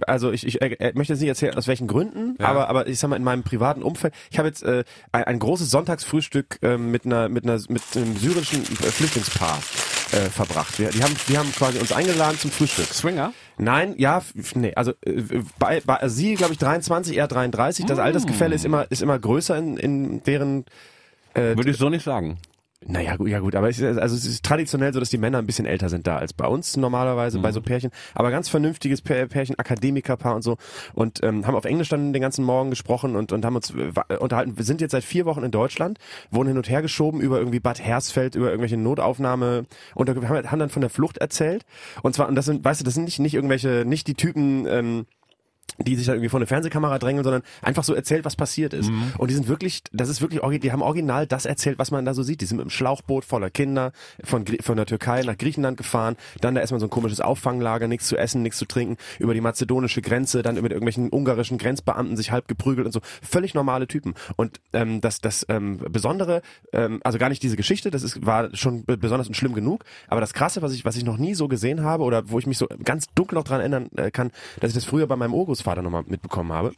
Speaker 4: möchte jetzt nicht erzählen, aus welchen Gründen, aber ich sag mal, in meinem privaten Umfeld, ich habe jetzt ein großes Sonntagsfrühstück mit einem syrischen Flüchtlingspaar verbracht. Die haben quasi uns eingeladen zum Frühstück.
Speaker 3: Swinger?
Speaker 4: Nein, also bei sie, glaube ich, 23, er 33. Das Altersgefälle ist immer größer in deren...
Speaker 3: Würde ich so nicht sagen.
Speaker 4: Naja, gut, aber es ist traditionell so, dass die Männer ein bisschen älter sind da als bei uns normalerweise, bei so Pärchen, aber ganz vernünftiges Pärchen, Akademikerpaar und so und haben auf Englisch dann den ganzen Morgen gesprochen und haben uns unterhalten. Wir sind jetzt seit 4 Wochen in Deutschland, wurden hin und her geschoben über irgendwie Bad Hersfeld, über irgendwelche Notaufnahme und haben dann von der Flucht erzählt und zwar, und das sind, weißt du, das sind nicht irgendwelche, nicht die Typen, die sich da irgendwie vor eine Fernsehkamera drängeln, sondern einfach so erzählt, was passiert ist. Und die sind wirklich, die haben original das erzählt, was man da so sieht. Die sind mit einem Schlauchboot voller Kinder von der Türkei nach Griechenland gefahren, dann da erstmal so ein komisches Auffanglager, nichts zu essen, nichts zu trinken, über die mazedonische Grenze, dann mit irgendwelchen ungarischen Grenzbeamten sich halb geprügelt und so. Völlig normale Typen. Und das Besondere, also gar nicht diese Geschichte, war schon besonders und schlimm genug, aber das Krasse, was ich noch nie so gesehen habe oder wo ich mich so ganz dunkel noch dran erinnern kann, dass ich das früher bei meinem Urgroßvater nochmal mitbekommen habe,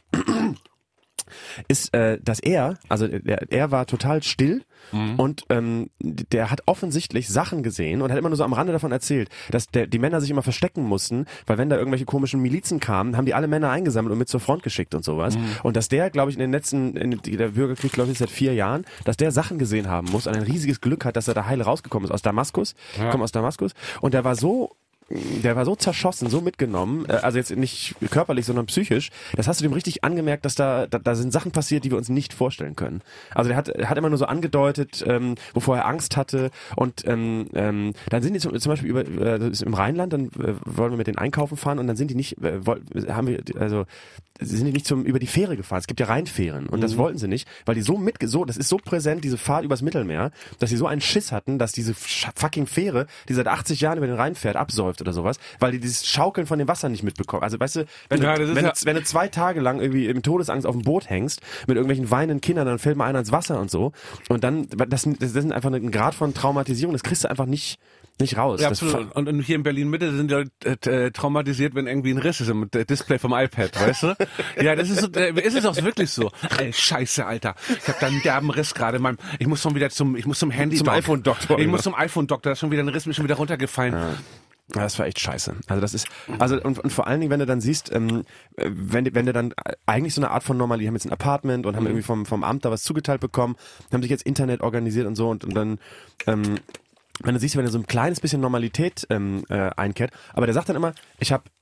Speaker 4: ist, dass er war total still und der hat offensichtlich Sachen gesehen und hat immer nur so am Rande davon erzählt, dass die Männer sich immer verstecken mussten, weil wenn da irgendwelche komischen Milizen kamen, haben die alle Männer eingesammelt und mit zur Front geschickt und sowas. Und dass der, glaube ich, der Bürgerkrieg, glaube ich, seit 4 Jahren, dass der Sachen gesehen haben muss und ein riesiges Glück hat, dass er da heil rausgekommen ist aus Damaskus, kommt aus Damaskus und der war so zerschossen, so mitgenommen, also jetzt nicht körperlich, sondern psychisch. Das hast du dem richtig angemerkt, dass da sind Sachen passiert, die wir uns nicht vorstellen können. Also der hat immer nur so angedeutet, wovor er Angst hatte und dann sind die zum Beispiel im Rheinland, dann wollen wir mit den einkaufen fahren und dann sind die nicht, sind die nicht über die Fähre gefahren. Es gibt ja Rheinfähren und das wollten sie nicht, weil die das ist so präsent, diese Fahrt übers Mittelmeer, dass sie so einen Schiss hatten, dass diese fucking Fähre, die seit 80 Jahren über den Rhein fährt, absäuft oder sowas, weil die dieses Schaukeln von dem Wasser nicht mitbekommen. Also weißt du, wenn du 2 Tage lang irgendwie im Todesangst auf dem Boot hängst, mit irgendwelchen weinenden Kindern, dann fällt mal einer ins Wasser und so. Und dann, das sind einfach ein Grad von Traumatisierung, das kriegst du einfach nicht raus.
Speaker 3: Ja, absolut. Und hier in Berlin-Mitte sind die Leute traumatisiert, wenn irgendwie ein Riss ist im Display vom iPad, weißt du? Ja, das ist so, ist es auch wirklich so. Ey, scheiße, Alter. Ich hab da einen derben Riss gerade. Ich muss schon wieder zum Handy.
Speaker 4: Zum iPhone-Doktor.
Speaker 3: Ich muss zum iPhone-Doktor. Da ist schon wieder ein Riss, mir schon wieder runtergefallen.
Speaker 4: Ja. Ja, das war echt scheiße. Also das ist, und vor allen Dingen, wenn du dann siehst, wenn du dann eigentlich so eine Art von Normalität, die haben jetzt ein Apartment und haben irgendwie vom Amt da was zugeteilt bekommen, haben sich jetzt Internet organisiert und so und dann, wenn du siehst, wenn er so ein kleines bisschen Normalität einkehrt, aber der sagt dann immer, ich hab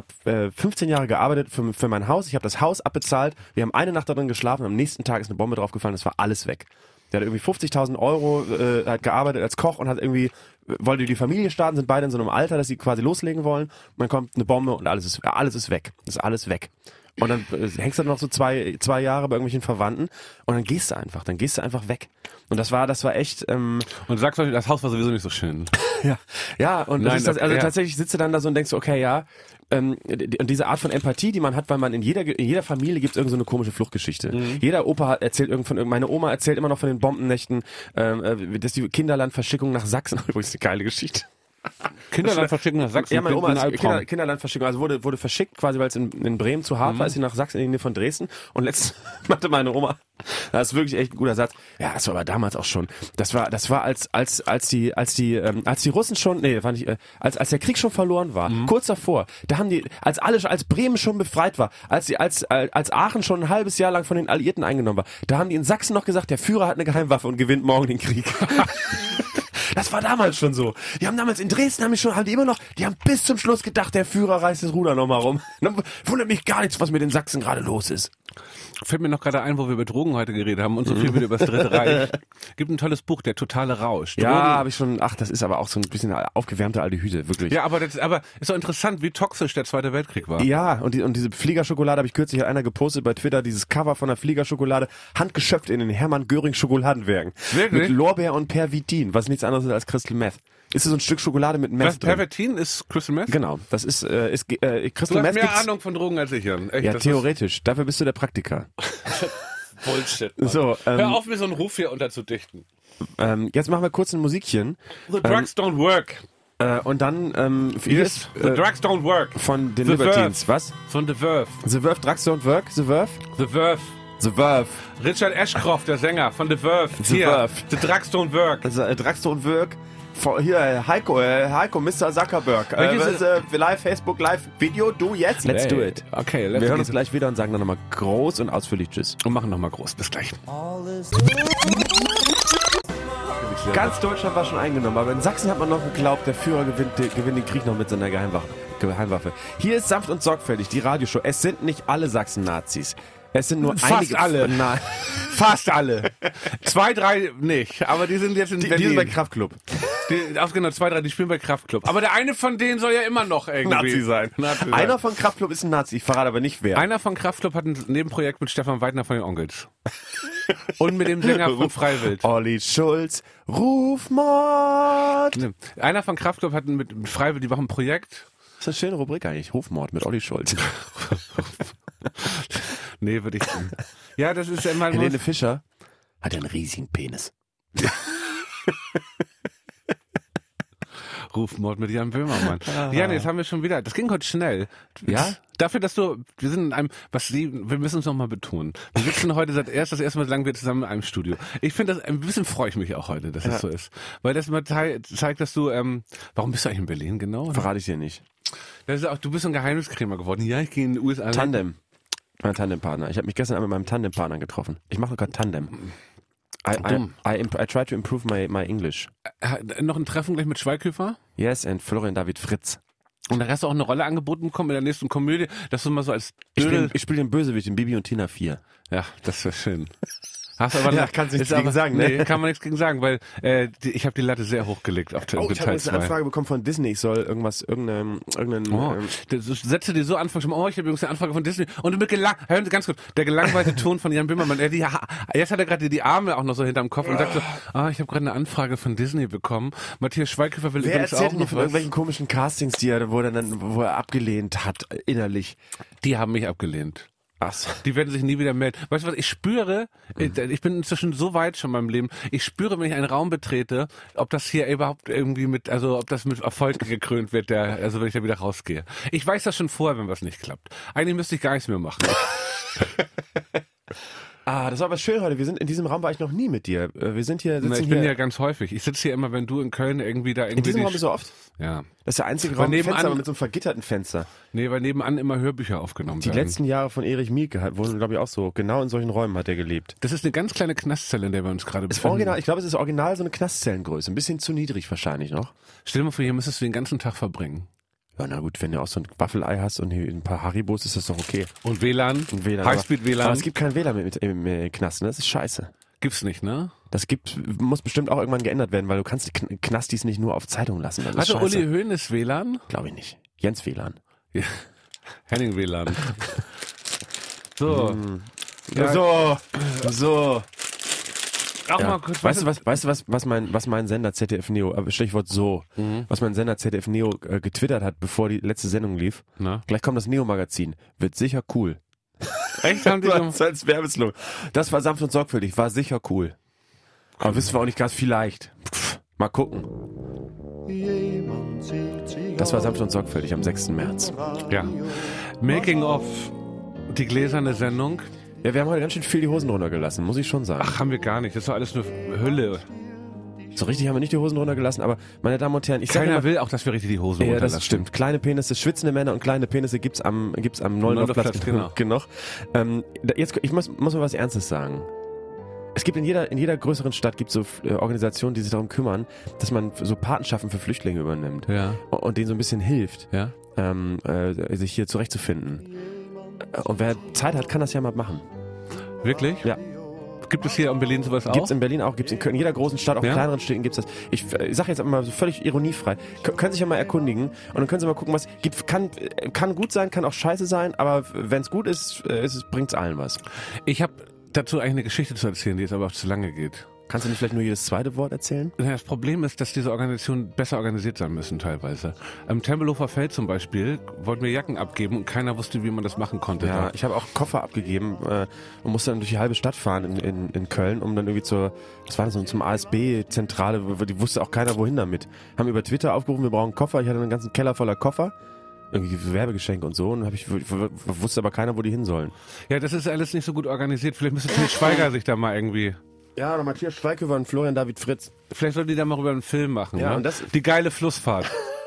Speaker 4: 15 Jahre gearbeitet für mein Haus, ich habe das Haus abbezahlt, wir haben eine Nacht darin geschlafen, am nächsten Tag ist eine Bombe draufgefallen, das war alles weg. Der hat irgendwie 50.000 Euro, hat gearbeitet als Koch und hat irgendwie, wollte die Familie starten, sind beide in so einem Alter, dass sie quasi loslegen wollen, und dann kommt eine Bombe und alles ist weg. Das ist alles weg. Und dann hängst du noch so zwei Jahre bei irgendwelchen Verwandten und dann gehst du einfach weg. Und das war echt.
Speaker 3: Und du sagst euch, das Haus war sowieso nicht so schön.
Speaker 4: ja, und tatsächlich sitzt du dann da so und denkst, okay, ja, und diese Art von Empathie, die man hat, weil man in jeder Familie gibt es irgend so eine komische Fluchtgeschichte. Jeder Opa erzählt meine Oma erzählt immer noch von den Bombennächten, dass die Kinderlandverschickung nach Sachsen, übrigens eine geile Geschichte.
Speaker 3: Kinderlandverschickung nach Sachsen.
Speaker 4: Ja, meine Oma ist Kinderlandverschickung, also wurde verschickt quasi, weil es in Bremen zu hart war, ist sie nach Sachsen in die Nähe von Dresden und letztens meinte meine Oma, das ist wirklich echt ein guter Satz. Ja, das war aber damals auch schon. Das war als die Russen schon, als der Krieg schon verloren war, kurz davor, da haben die als Bremen schon befreit war, als Aachen schon ein halbes Jahr lang von den Alliierten eingenommen war, da haben die in Sachsen noch gesagt, der Führer hat eine Geheimwaffe und gewinnt morgen den Krieg. Das war damals schon so. Die haben damals in Dresden, die haben bis zum Schluss gedacht, der Führer reißt das Ruder nochmal rum. Wundert mich gar nichts, was mit den Sachsen gerade los ist.
Speaker 3: Fällt mir noch gerade ein, wo wir über Drogen heute geredet haben und so viel wieder über das Dritte Reich. Gibt ein tolles Buch, Der totale Rausch. Drogen.
Speaker 4: Ja, habe ich schon, das ist aber auch so ein bisschen aufgewärmte Aldehyde, wirklich.
Speaker 3: Ja, aber ist doch interessant, wie toxisch der Zweite Weltkrieg war.
Speaker 4: Ja, und diese Fliegerschokolade habe ich kürzlich, hat einer gepostet bei Twitter, dieses Cover von der Fliegerschokolade, handgeschöpft in den Hermann Göring Schokoladenwerken.
Speaker 3: Wirklich?
Speaker 4: Mit Lorbeer und Pervitin, was nichts anderes ist als Crystal Meth. Ist so ein Stück Schokolade mit Meth drin.
Speaker 3: Pervitin ist Crystal Meth?
Speaker 4: Genau, das ist Crystal Meth.
Speaker 3: Du hast mehr Ahnung von Drogen als ich, Jan. Echt,
Speaker 4: ja, theoretisch. Dafür bist du der Praktiker.
Speaker 3: Bullshit, Mann.
Speaker 4: So,
Speaker 3: hör auf, mir so einen Ruf hier unterzudichten.
Speaker 4: Jetzt machen wir kurz ein Musikchen.
Speaker 3: The drugs don't work.
Speaker 4: Und dann
Speaker 3: The drugs don't work.
Speaker 4: Von den
Speaker 3: The
Speaker 4: Libertines.
Speaker 3: Verve.
Speaker 4: Was?
Speaker 3: Von The Verve.
Speaker 4: The Verve, Drugs don't work? The Verve?
Speaker 3: The Verve.
Speaker 4: The Verve.
Speaker 3: Richard Ashcroft, der Sänger von The Verve.
Speaker 4: The Verve.
Speaker 3: The drugs don't work.
Speaker 4: Drugs don't work. Hier, Heiko, Mr. Zuckerberg. Live, Facebook, Live, Video, du jetzt? Let's do it.
Speaker 3: Okay,
Speaker 4: wir hören uns gleich wieder und sagen dann nochmal groß und ausführlich Tschüss.
Speaker 3: Und machen nochmal groß. Bis gleich.
Speaker 4: Ganz Deutschland war schon eingenommen, aber in Sachsen hat man noch geglaubt, der Führer gewinnt den Krieg noch mit seiner Geheimwaffe. Hier ist sanft und sorgfältig, die Radioshow. Es sind nicht alle Sachsen Nazis. Es sind nur
Speaker 3: fast
Speaker 4: einige.
Speaker 3: Alle. Fast alle. 2, 3 nicht, aber die sind jetzt in Berlin.
Speaker 4: Die sind bei Kraftklub.
Speaker 3: Genau, 2, 3, die spielen bei Kraftklub. Aber der eine von denen soll ja immer noch irgendwie
Speaker 4: Nazi sein. Einer von Kraftklub ist ein Nazi, ich verrate aber nicht wer.
Speaker 3: Einer von Kraftklub hat ein Nebenprojekt mit Stefan Weidner von den Onkels. Und mit dem Sänger von Freiwild.
Speaker 4: Olli Schulz, Rufmord.
Speaker 3: Einer von Kraftklub hat mit Freiwild, die machen ein Projekt.
Speaker 4: Das ist eine schöne Rubrik eigentlich, Rufmord mit Olli Schulz.
Speaker 3: Nee, würde ich nicht. Ja, das ist ja immer...
Speaker 4: Helene Fischer hat einen riesigen Penis.
Speaker 3: Rufmord mit Jan Böhmermann. Jan, jetzt haben wir schon wieder, das ging heute schnell.
Speaker 4: Ja?
Speaker 3: Dafür, dass wir sind in einem, wir müssen uns nochmal betonen. Wir sitzen heute das erste Mal lang wir zusammen in einem Studio. Ich finde das, ein bisschen freue ich mich auch heute, dass es so ist. Weil das mal zeigt, dass du, warum bist du eigentlich in Berlin genau?
Speaker 4: Verrate ich dir nicht.
Speaker 3: Das ist auch, du bist ein Geheimniskrämer geworden. Ja, ich gehe in die USA.
Speaker 4: Tandem. Mein Tandempartner. Ich habe mich gestern mit meinem Tandempartner getroffen. Ich mache gerade Tandem. I try to improve my English.
Speaker 3: Noch ein Treffen gleich mit Schweighöfer?
Speaker 4: Yes, and Florian David Fritz.
Speaker 3: Und dann hast du auch eine Rolle angeboten bekommen in der nächsten Komödie, dass du mal so als
Speaker 4: Ich spiele den Bösewicht in Bibi und Tina 4.
Speaker 3: Ja, das wäre schön. Hast aber
Speaker 4: Ja, kannst nichts gegen sagen, ne?
Speaker 3: Nee, kann man nichts gegen sagen, weil ich habe die Latte sehr hochgelegt auf
Speaker 4: Ich habe
Speaker 3: Teil
Speaker 4: jetzt
Speaker 3: 2.
Speaker 4: eine Anfrage bekommen von Disney, ich soll irgendeinen
Speaker 3: Sätze, die so anfangen, schon, ich habe übrigens eine Anfrage von Disney und hören Sie ganz kurz, der gelangweilte Ton von Jan Böhmermann, jetzt hat er gerade die Arme auch noch so hinterm Kopf und sagt so, ich habe gerade eine Anfrage von Disney bekommen. Matthias Schweighöfer will
Speaker 4: wer
Speaker 3: übrigens
Speaker 4: erzählt
Speaker 3: auch
Speaker 4: denn
Speaker 3: noch
Speaker 4: von
Speaker 3: was.
Speaker 4: irgendwelchen komischen Castings, wo er abgelehnt hat, innerlich?
Speaker 3: Die haben mich abgelehnt.
Speaker 4: Ach so.
Speaker 3: Die werden sich nie wieder melden. Weißt du was, ich spüre, ich bin inzwischen so weit schon in meinem Leben, ich spüre, wenn ich einen Raum betrete, ob das hier überhaupt irgendwie ob das mit Erfolg gekrönt wird, wenn ich da wieder rausgehe. Ich weiß das schon vorher, wenn was nicht klappt. Eigentlich müsste ich gar nichts mehr machen.
Speaker 4: Das war aber schön heute. Wir sind in diesem Raum, war ich noch nie mit dir. Wir sind hier, sitzen
Speaker 3: Ich
Speaker 4: hier.
Speaker 3: bin ja ganz häufig. Ich sitze hier immer, wenn du in Köln irgendwie da irgendwie...
Speaker 4: In diesem Raum bist du oft?
Speaker 3: Ja.
Speaker 4: Das ist der einzige
Speaker 3: Weil
Speaker 4: Raum mit Fenster,
Speaker 3: nebenan-
Speaker 4: aber mit so einem vergitterten Fenster.
Speaker 3: Nee, weil nebenan immer Hörbücher aufgenommen
Speaker 4: Die
Speaker 3: werden.
Speaker 4: letzten Jahre von Erich Mielke wurden, glaube ich, auch so. Genau in solchen Räumen hat er gelebt.
Speaker 3: Das ist eine ganz kleine Knastzelle, in der wir uns gerade
Speaker 4: Ist
Speaker 3: befinden.
Speaker 4: original, ich glaube, es ist original so eine Knastzellengröße. Ein bisschen zu niedrig wahrscheinlich noch.
Speaker 3: Stell dir mal vor, hier müsstest du den ganzen Tag verbringen.
Speaker 4: Ja, na gut, wenn du auch so ein Waffelei hast und hier ein paar Haribos, ist das doch okay.
Speaker 3: Und WLAN?
Speaker 4: Und WLAN.
Speaker 3: Highspeed-WLAN?
Speaker 4: Aber es gibt kein WLAN im Knast, ne? Das ist scheiße.
Speaker 3: Gibt's nicht, ne?
Speaker 4: Muss bestimmt auch irgendwann geändert werden, weil du kannst die Knastis nicht nur auf Zeitung lassen. Das ist
Speaker 3: Hatte
Speaker 4: scheiße.
Speaker 3: Uli Hoeneß WLAN?
Speaker 4: Glaube ich nicht. Jens WLAN.
Speaker 3: Ja. Henning WLAN. So.
Speaker 4: So.
Speaker 3: Auch
Speaker 4: Ja.
Speaker 3: mal kurz.
Speaker 4: Weißt du, was mein Sender ZDF Neo, Stichwort so, was mein Sender ZDF Neo getwittert hat, bevor die letzte Sendung lief?
Speaker 3: Na?
Speaker 4: Gleich kommt das Neo-Magazin. Wird sicher cool.
Speaker 3: Echt haben die
Speaker 4: Das als Werbeslogan. Das war sanft und sorgfältig, war sicher cool. Aber wissen wir auch nicht ganz, vielleicht. Mal gucken. Das war sanft und sorgfältig am 6. März.
Speaker 3: Ja. Making of die gläserne Sendung.
Speaker 4: Ja, wir haben heute ganz schön viel die Hosen runtergelassen, muss ich schon sagen.
Speaker 3: Ach, haben wir gar nicht. Das war alles nur Hülle.
Speaker 4: So richtig haben wir nicht die Hosen runtergelassen, aber meine Damen und Herren, ich sage
Speaker 3: Keiner will auch, dass wir richtig die Hosen
Speaker 4: ja,
Speaker 3: runterlassen.
Speaker 4: das stimmt. Kleine Penisse, schwitzende Männer und kleine Penisse gibt's am Neulendorfplatz
Speaker 3: Genau.
Speaker 4: Jetzt, ich muss mal was Ernstes sagen. Es gibt in jeder größeren Stadt gibt so Organisationen, die sich darum kümmern, dass man so Patenschaften für Flüchtlinge übernimmt
Speaker 3: Ja.
Speaker 4: und denen so ein bisschen hilft,
Speaker 3: Ja.
Speaker 4: sich hier zurechtzufinden. Und wer Zeit hat, kann das ja mal machen.
Speaker 3: Wirklich?
Speaker 4: Ja.
Speaker 3: Gibt es hier in Berlin sowas auch?
Speaker 4: Gibt's in Berlin auch, gibt's in Köln, in jeder großen Stadt, auch
Speaker 3: Ja?
Speaker 4: kleineren Städten gibt's das. Ich sage jetzt mal so völlig ironiefrei. Können sich ja mal erkundigen und dann können Sie mal gucken, was gibt. Kann gut sein, kann auch scheiße sein, aber wenn es gut ist, bringt's allen was.
Speaker 3: Ich habe dazu eigentlich eine Geschichte zu erzählen, die jetzt aber auch zu lange geht.
Speaker 4: Kannst du nicht vielleicht nur jedes zweite Wort erzählen?
Speaker 3: Ja, das Problem ist, dass diese Organisationen besser organisiert sein müssen teilweise. Am Tempelhofer Feld zum Beispiel wollten wir Jacken abgeben und keiner wusste, wie man das machen konnte.
Speaker 4: Ja,
Speaker 3: Da.
Speaker 4: ich habe auch Koffer abgegeben und musste dann durch die halbe Stadt fahren in Köln, um dann irgendwie zum ASB-Zentrale, die wusste auch keiner wohin damit. Haben über Twitter aufgerufen, wir brauchen Koffer. Ich hatte einen ganzen Keller voller Koffer. Irgendwie Werbegeschenke und so und wusste aber keiner, wo die hin sollen.
Speaker 3: Ja, das ist alles nicht so gut organisiert. Vielleicht müsste Til Schweiger sich da mal irgendwie...
Speaker 4: Ja, oder Matthias Schweighöfer und Florian David Fritz.
Speaker 3: Vielleicht sollten die da mal rüber einen Film machen.
Speaker 4: Ja,
Speaker 3: ne?
Speaker 4: und das-
Speaker 3: die geile Flussfahrt.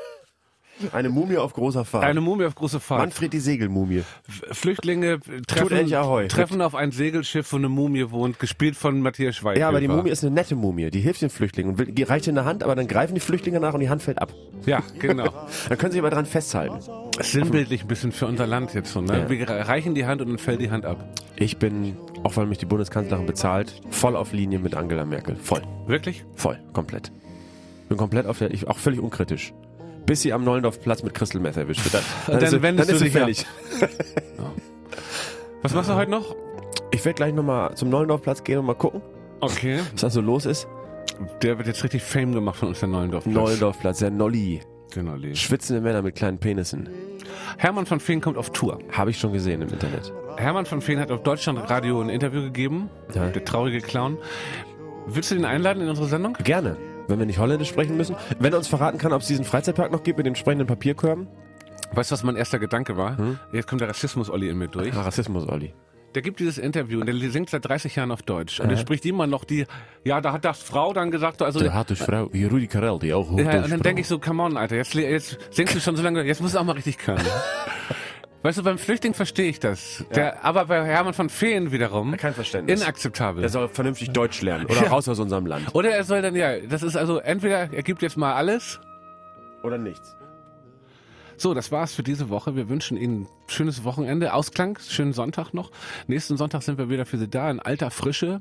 Speaker 4: Eine Mumie auf großer Fahrt.
Speaker 3: Eine Mumie auf große Fahrt.
Speaker 4: Manfred die Segelmumie.
Speaker 3: Flüchtlinge
Speaker 4: endlich Ahoi.
Speaker 3: treffen auf ein Segelschiff, wo eine Mumie wohnt, gespielt von Matthias Schweighöfer.
Speaker 4: Ja, aber die Mumie ist eine nette Mumie. Die hilft den Flüchtlingen und die reicht in der Hand, aber dann greifen die Flüchtlinge nach und die Hand fällt ab.
Speaker 3: Ja, genau.
Speaker 4: Dann können sie aber dran festhalten.
Speaker 3: Sinnbildlich ein bisschen für unser Land jetzt so. Ne?
Speaker 4: Ja.
Speaker 3: Wir reichen die Hand und dann fällt die Hand ab.
Speaker 4: Ich bin, auch weil mich die Bundeskanzlerin bezahlt, voll auf Linie mit Angela Merkel. Voll.
Speaker 3: Wirklich?
Speaker 4: Voll. Komplett. Bin komplett auf auch völlig unkritisch. Bis sie am Neulendorfplatz mit Crystal Meth erwischt wird.
Speaker 3: Dann wendest du
Speaker 4: sie
Speaker 3: dich
Speaker 4: fertig.
Speaker 3: Was machst du heute noch?
Speaker 4: Ich werde gleich nochmal zum Neulendorfplatz gehen und mal gucken,
Speaker 3: Okay.
Speaker 4: was da so los ist.
Speaker 3: Der wird jetzt richtig Fame gemacht von uns, der Neulendorfplatz.
Speaker 4: Neulendorfplatz, der Nolli.
Speaker 3: Genau, Lee.
Speaker 4: Schwitzende Männer mit kleinen Penissen.
Speaker 3: Hermann von Feen kommt auf Tour.
Speaker 4: Habe ich schon gesehen im Internet.
Speaker 3: Hermann von Feen hat auf Deutschlandradio ein Interview gegeben.
Speaker 4: Ja.
Speaker 3: Der traurige Clown. Willst du den einladen in unsere Sendung?
Speaker 4: Gerne. Wenn wir nicht Holländisch sprechen müssen. Wenn er uns verraten kann, ob es diesen Freizeitpark noch gibt mit den sprechenden Papierkörben.
Speaker 3: Weißt du, was mein erster Gedanke war? Jetzt kommt der Rassismus-Olli in mir durch.
Speaker 4: Rassismus, Olli.
Speaker 3: Der gibt dieses Interview und der singt seit 30 Jahren auf Deutsch. Und der spricht immer noch da hat das Frau dann gesagt, also...
Speaker 4: Der harte Frau, wie Rudi Carell, die auch
Speaker 3: ja, und dann denke ich so, come on, Alter, jetzt singst du schon so lange, jetzt musst du auch mal richtig können. Weißt du, beim Flüchtling verstehe ich das. Aber bei Hermann von Feen wiederum...
Speaker 4: Kein Verständnis.
Speaker 3: Inakzeptabel.
Speaker 4: Er soll vernünftig Deutsch lernen oder raus aus unserem Land.
Speaker 3: Oder er soll dann, das ist also entweder er gibt jetzt mal alles.
Speaker 4: Oder nichts.
Speaker 3: So, das war's für diese Woche. Wir wünschen Ihnen ein schönes Wochenende, Ausklang, schönen Sonntag noch. Nächsten Sonntag sind wir wieder für Sie da in alter Frische.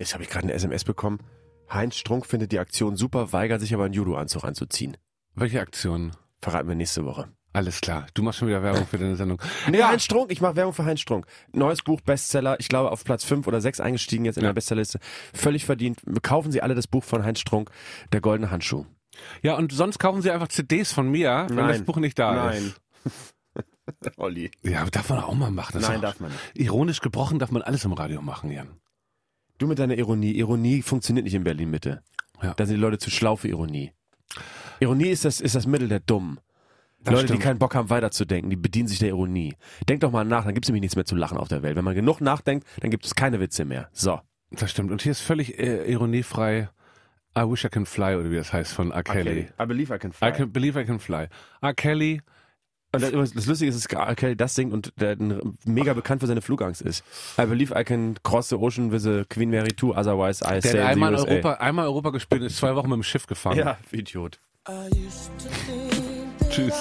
Speaker 4: Jetzt habe ich gerade eine SMS bekommen. Heinz Strunk findet die Aktion super, weigert sich aber einen Judo-Anzug anzuziehen.
Speaker 3: Welche Aktion?
Speaker 4: Verraten wir nächste Woche.
Speaker 3: Alles klar. Du machst schon wieder Werbung für deine Sendung.
Speaker 4: Nee, Heinz Strunk, ich mache Werbung für Heinz Strunk. Neues Buch, Bestseller, ich glaube auf Platz 5 oder 6 eingestiegen jetzt in der Bestsellerliste. Völlig verdient. Kaufen Sie alle das Buch von Heinz Strunk, Der goldene Handschuh.
Speaker 3: Ja, und sonst kaufen Sie einfach CDs von mir, wenn das Buch nicht da ist.
Speaker 4: Olli.
Speaker 3: Ja, darf man auch mal machen.
Speaker 4: Nein, darf man nicht.
Speaker 3: Ironisch gebrochen darf man alles im Radio machen, Jan.
Speaker 4: Du mit deiner Ironie. Ironie funktioniert nicht in Berlin-Mitte.
Speaker 3: Ja.
Speaker 4: Da sind die Leute zu schlau für Ironie. Ironie ist das Mittel der Dummen.
Speaker 3: Das
Speaker 4: Leute,
Speaker 3: stimmt.
Speaker 4: die keinen Bock haben, weiterzudenken, die bedienen sich der Ironie. Denk doch mal nach, dann gibt es nämlich nichts mehr zu lachen auf der Welt. Wenn man genug nachdenkt, dann gibt es keine Witze mehr. So.
Speaker 3: Das stimmt. Und hier ist völlig ironiefrei I Wish I Can Fly, oder wie das heißt, von R. Kelly.
Speaker 4: I believe I can fly.
Speaker 3: Believe I Can Fly. R. Kelly.
Speaker 4: Und das Lustige ist, dass R. Kelly das singt und der mega bekannt für seine Flugangst ist. I believe I can cross the ocean with a Queen Mary 2, otherwise I
Speaker 3: Der
Speaker 4: sail
Speaker 3: hat
Speaker 4: the USA.
Speaker 3: einmal Europa gespielt und ist 2 Wochen mit dem Schiff gefahren.
Speaker 4: Ja, Idiot.
Speaker 3: Tschüss.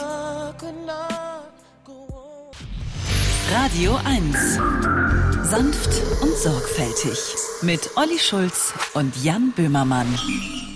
Speaker 1: Radio 1. Sanft und sorgfältig. Mit Olli Schulz und Jan Böhmermann.